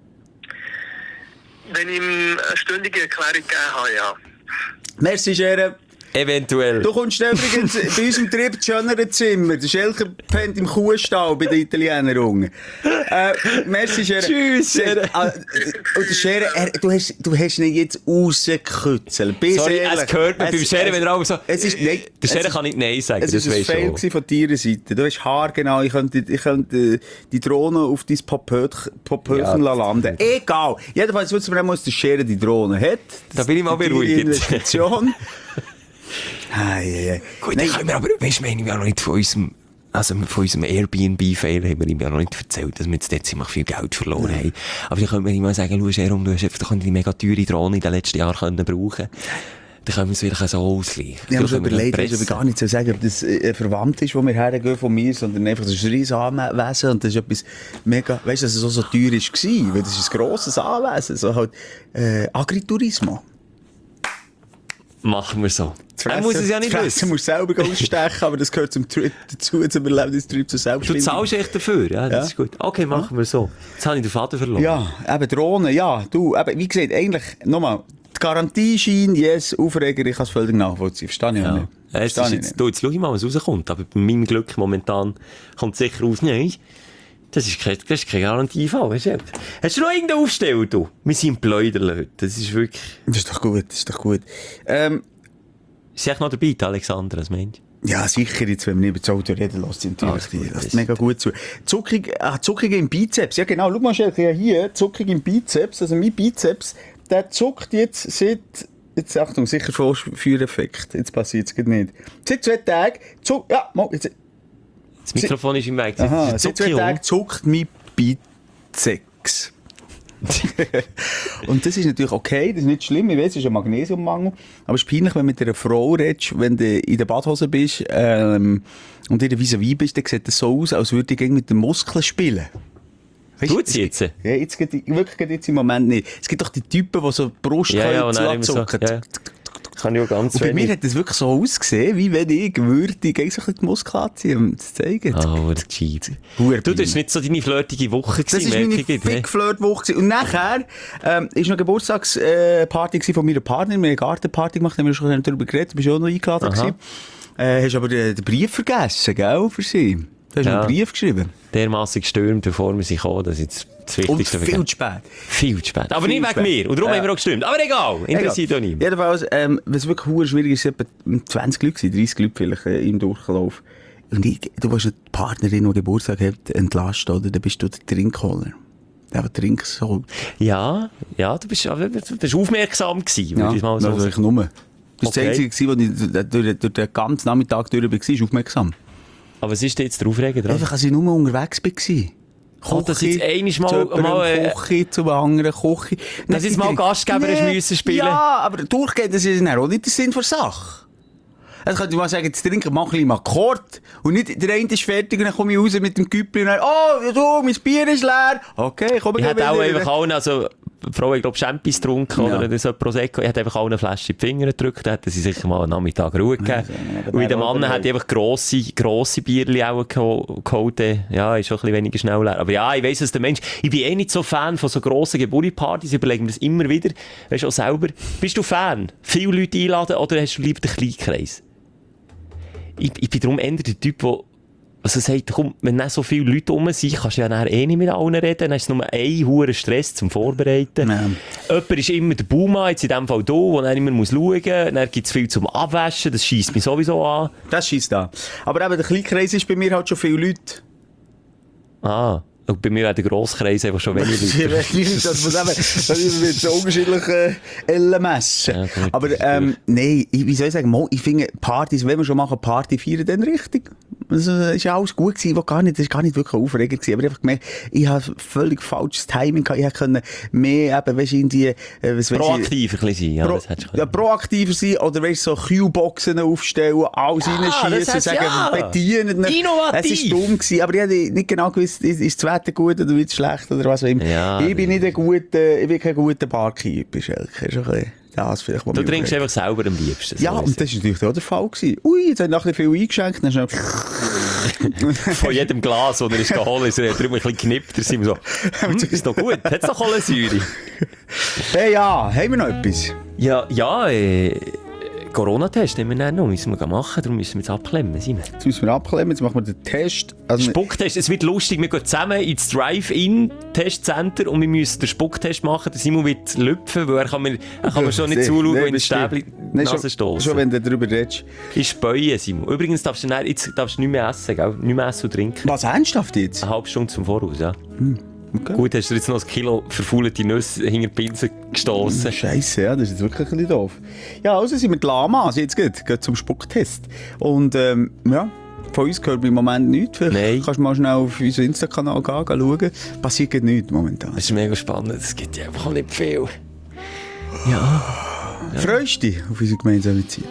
Wenn ich ihm eine stündige Erklärung gegeben habe, ja. Merci, Schere. Eventuell. Du kommst übrigens bei unserem Trip das schönere Zimmer. Der Schelker pennt im Kuhstall bei den Italienern unten. Merci, Schere. Tschüss, Schere. Und der Schere, du hast ihn jetzt rausgekützelt. Sorry, es gehört mir beim Schere, wenn er auch so... Der Schere kann nicht Nein sagen, das war ein Fail von deiner Seite. Du hast haargenau, ich könnte die Drohne auf dein Popöchen landen. Egal. Jedenfalls wissen wir, dass der Schere die Drohne hat. Da bin ich mal beruhigt. Gut, dann können wir aber, weißt du, wir haben ja noch nicht von unserem Airbnb-Fail haben wir ihm ja noch nicht erzählt, dass wir jetzt dort ziemlich viel Geld verloren haben. Aber dann können wir ihm mal sagen, schau, Jerome, du hast einfach die mega teure Drohne in den letzten Jahren können brauchen. Dann können wir es vielleicht so ausgleichen. Ich habe mir überlegt, ich will gar nicht so sagen, ob das verwandt ist, wo wir hergehen von mir, sondern einfach, das ist ein riesiges Anwesen und das ist etwas mega, weißt du, dass es so teuer war, weil das ist ein grosses Anwesen, so halt, Agriturismo. Machen wir so. Er muss es ja nicht wissen. Du musst selber ausstechen, aber das gehört zum Trip dazu, zum Erlebnistrip zur Selbstfindung. Du zahlst echt dafür, ja, das ist gut. Okay, machen wir so. Jetzt habe ich den Faden verloren. Ja, eben Drohnen, ja, du, eben, wie gesagt, eigentlich, nochmal, die Garantieschein, yes, Aufreger, ich kann es völlig nachvollziehen, verstehe ich auch nicht. Jetzt schau ich mal, was rauskommt, aber bei meinem Glück momentan kommt sicher raus, nein, Das ist kein Garantiefall. Hast du noch irgendeinen Aufsteller, du? Wir sind im Pläuderl heute. Das ist wirklich... Das ist doch gut, Ist sie noch dabei, die Alexandra, als Mensch? Ja, sicher, jetzt, wenn wir nicht über das Auto reden, lässt sie natürlich das mega gut zu. Zuckung im Bizeps. Ja, genau. Schau mal schnell hier. Zuckung im Bizeps. Also mein Bizeps, der zuckt jetzt jetzt Achtung, sicher Vorführeffekt. Jetzt passiert es nicht. Seit 2 Tagen jetzt. Das Mikrofon ist im Weg. Aha, seit 2 Tagen zuckt mein Bizeps. Und das ist natürlich okay, das ist nicht schlimm, ich weiß, es ist ein Magnesiummangel, aber es ist peinlich, wenn du mit einer Frau redest, wenn du in der Badhose bist und ihr vis-à-vis bist, dann sieht das so aus, als würde ich mit den Muskeln spielen. Tut sie jetzt? Ja, jetzt wirklich jetzt im Moment nicht. Es gibt doch die Typen, die so Brustkörper zucken. Ja. Kann ich auch ganz und bei mir hat das wirklich so ausgesehen, wie wenn ich würde so die Muskeln anziehen, um das zu zeigen. Oh, das gescheit. Du, das war nicht so deine flirtige Woche. Das war meine Fick-Flirt-Woche. Und nachher war noch eine Geburtstagsparty von meiner Partnerin. Wir haben eine Gartenparty gemacht, haben wir schon darüber geredet. Du bist auch noch eingeladen. Hast aber den Brief vergessen, gell, für sie. Du hast einen Brief geschrieben. Dermassen gestürmt, bevor wir sie kommen, das ist jetzt das Wichtigste. Und viel zu spät. Viel zu spät. Aber nicht wegen mir. Und darum haben wir auch gestürmt. Aber egal, interessiert auch nicht. Jedenfalls, was wirklich schwierig ist, etwa 20 Leute, 30 Leute vielleicht im Durchlauf. Und du warst eine Partnerin, die Geburtstag hat, entlastet, oder? Dann bist du der Trinkholer. Der trinkt so. Ja, du bist aufmerksam gewesen, würde ich mal so sagen. Ich nur. Das war das Einzige, wo ich durch den ganzen Nachmittag durch war, aufmerksam. Aber was ist denn jetzt der Aufreger dran? Einfach, als ich nur unterwegs war. Kommt das jetzt einmal Kochi zum anderen Kochi. Dass jetzt mal Gastgeber müssen spielen? Ja, aber durchgehen, das ist auch nicht der Sinn der Sache. Also könnte ich mal sagen, jetzt trinken, mach ein bisschen Akkord. Und nicht, der eine ist fertig und dann komme ich raus mit dem Küppli und dann, oh, mein Bier ist leer. Okay, komm ich hätte auch einfach allen, also, die Frau, ich glaube, Champis getrunken, oder so Prosecco. Ich hätte einfach allen eine Flasche in die Finger gedrückt, dann hätten sie sicher mal einen Nachmittag Ruhe gegeben. Und in dem Mann hätte ich einfach grosse Bierli auch geholt. Ja, ist schon ein bisschen weniger schnell leer. Aber ja, ich weiss, dass der Mensch, ich bin nicht so Fan von so grossen Geburtstagspartys, überlege mir das immer wieder. Weißt du auch selber, bist du Fan? Viele Leute einladen oder hast du lieber den Kleinkreis? Ich bin darum eher der Typ, der sagt, komm, wenn nicht so viele Leute rum sind, kannst du ja nachher nicht mit allen reden, dann ist es nur ein hoher Stress zum Vorbereiten. Jemand ist immer der Baumann, jetzt in dem Fall da, wo er immer schauen muss, dann gibt es viel zum Abwaschen, das scheisst mich sowieso an. Das scheisst an. Aber eben, der Kleinkreis ist bei mir halt schon viele Leute. Und bei mir hat der Grosskreis einfach schon wenige Leute. Das ist mit so unterschiedlichen Ellen messen. Ja, aber nein, wie soll ich sagen, ich finde Partys, wenn wir schon machen, Party feiern, dann richtig. Also, es war alles gut gewesen, das war gar nicht wirklich aufregend gewesen. Aber ich habe gemerkt, ich habe völlig falsches Timing gehabt. Ich konnte mehr eben, weißt du, in die, proaktiver sein, ja, das hättest du können. Proaktiver sein, oder weißt du, so Q-Boxen aufstellen, alles reinschießen, sagen, bedienen. Innovativ! Es war dumm gewesen, aber ich habe nicht genau gewusst, ist das Wetter gut oder wird es schlecht oder was auch immer. Ja, ich bin kein guter Barkeeper, Schelke. Ist ein bisschen das vielleicht, du trinkst einfach selber am liebsten. Ja, und das war natürlich auch der Fall gewesen. Ui, jetzt habe ich nachher viel eingeschenkt, dann von jedem Glas, das er ist geholt, ist er drüber ein bisschen geknippt, da sind wir so, ist doch gut, hat es doch Kohlensäure. Hey, ja, haben wir noch etwas? Ja, Corona-Test haben wir dann noch, müssen wir machen, darum müssen wir jetzt abklemmen, Simon. Jetzt müssen wir abklemmen, jetzt machen wir den Test. Also Spucktest, es wird lustig, wir gehen zusammen ins Drive-In-Testcenter und wir müssen den Spucktest machen, der Simon wird lüpfen, weil er kann mir schon nicht zuschauen, wenn das Stäbli Nase stossen. Schon wenn du darüber redest. Ich speue, Simon. Übrigens darfst du nicht mehr essen, gell? Nicht mehr essen und trinken. Was, ernsthaft jetzt? Eine halbe Stunde zum Voraus, ja. Okay. Gut, hast du jetzt noch ein Kilo verfaulte Nüsse hinter die Pinsel gestossen. Scheisse, ja, das ist jetzt wirklich ein bisschen doof. Ja, also sind wir die Lamas, jetzt geht zum Spucktest. Und ja, von uns gehört im Moment nichts. Vielleicht kannst du mal schnell auf unseren Insta-Kanal schauen. Passiert nichts momentan. Das ist mega spannend, es gibt ja einfach nicht viel. Ja. Freust du dich auf unsere gemeinsame Zeit?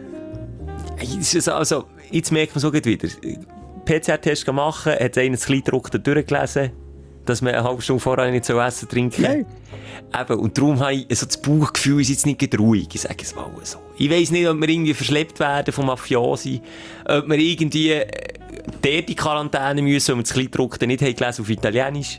Also, jetzt merkt man so gut wieder. PCR-Test machen, hat einer das Kleidruck durchgelesen, dass man eine halbe Stunde vorher nicht so essen trinken. Nein. Eben, und darum habe ich so das Bauchgefühl, ist jetzt nicht ruhig, ich sage es mal so. Ich weiss nicht, ob wir irgendwie verschleppt werden vom Mafiosi, ob wir irgendwie dort in Quarantäne müssen, weil wir das Kleidruck nicht haben gelesen auf Italienisch.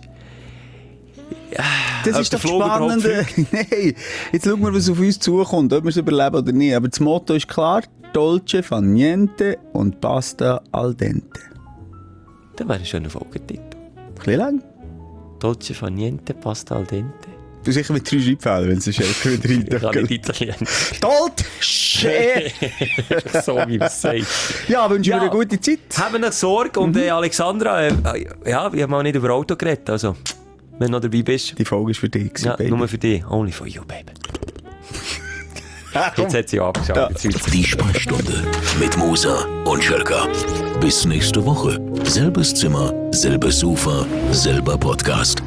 Das ist doch spannend. Nein, jetzt schauen wir, was auf uns zukommt, ob wir es überleben oder nicht. Aber das Motto ist klar, dolce fa niente und pasta al dente. Das wäre ein schöner Folgetitel. bisschen lang. Dolce fa niente, pasta al dente. Du sicher mit 3 Schreibfehlern, wenn es ist wieder rein. Ich kann nicht Italienisch. Dolce! So wie man es sagt. Ja, wünsche Ja. mir eine gute Zeit. Haben noch Sorge und Alexandra, ja, wir haben mal nicht über Auto geredet, also, wenn du noch dabei bist. Die Folge ist für dich, Ja, Baby. nur für dich. Only for you, baby. Jetzt hat sie abgeschaltet. Ja. Die Sprechstunde mit Musa und Schelka. Bis nächste Woche. Selbes Zimmer, selbes Sofa, selber Podcast.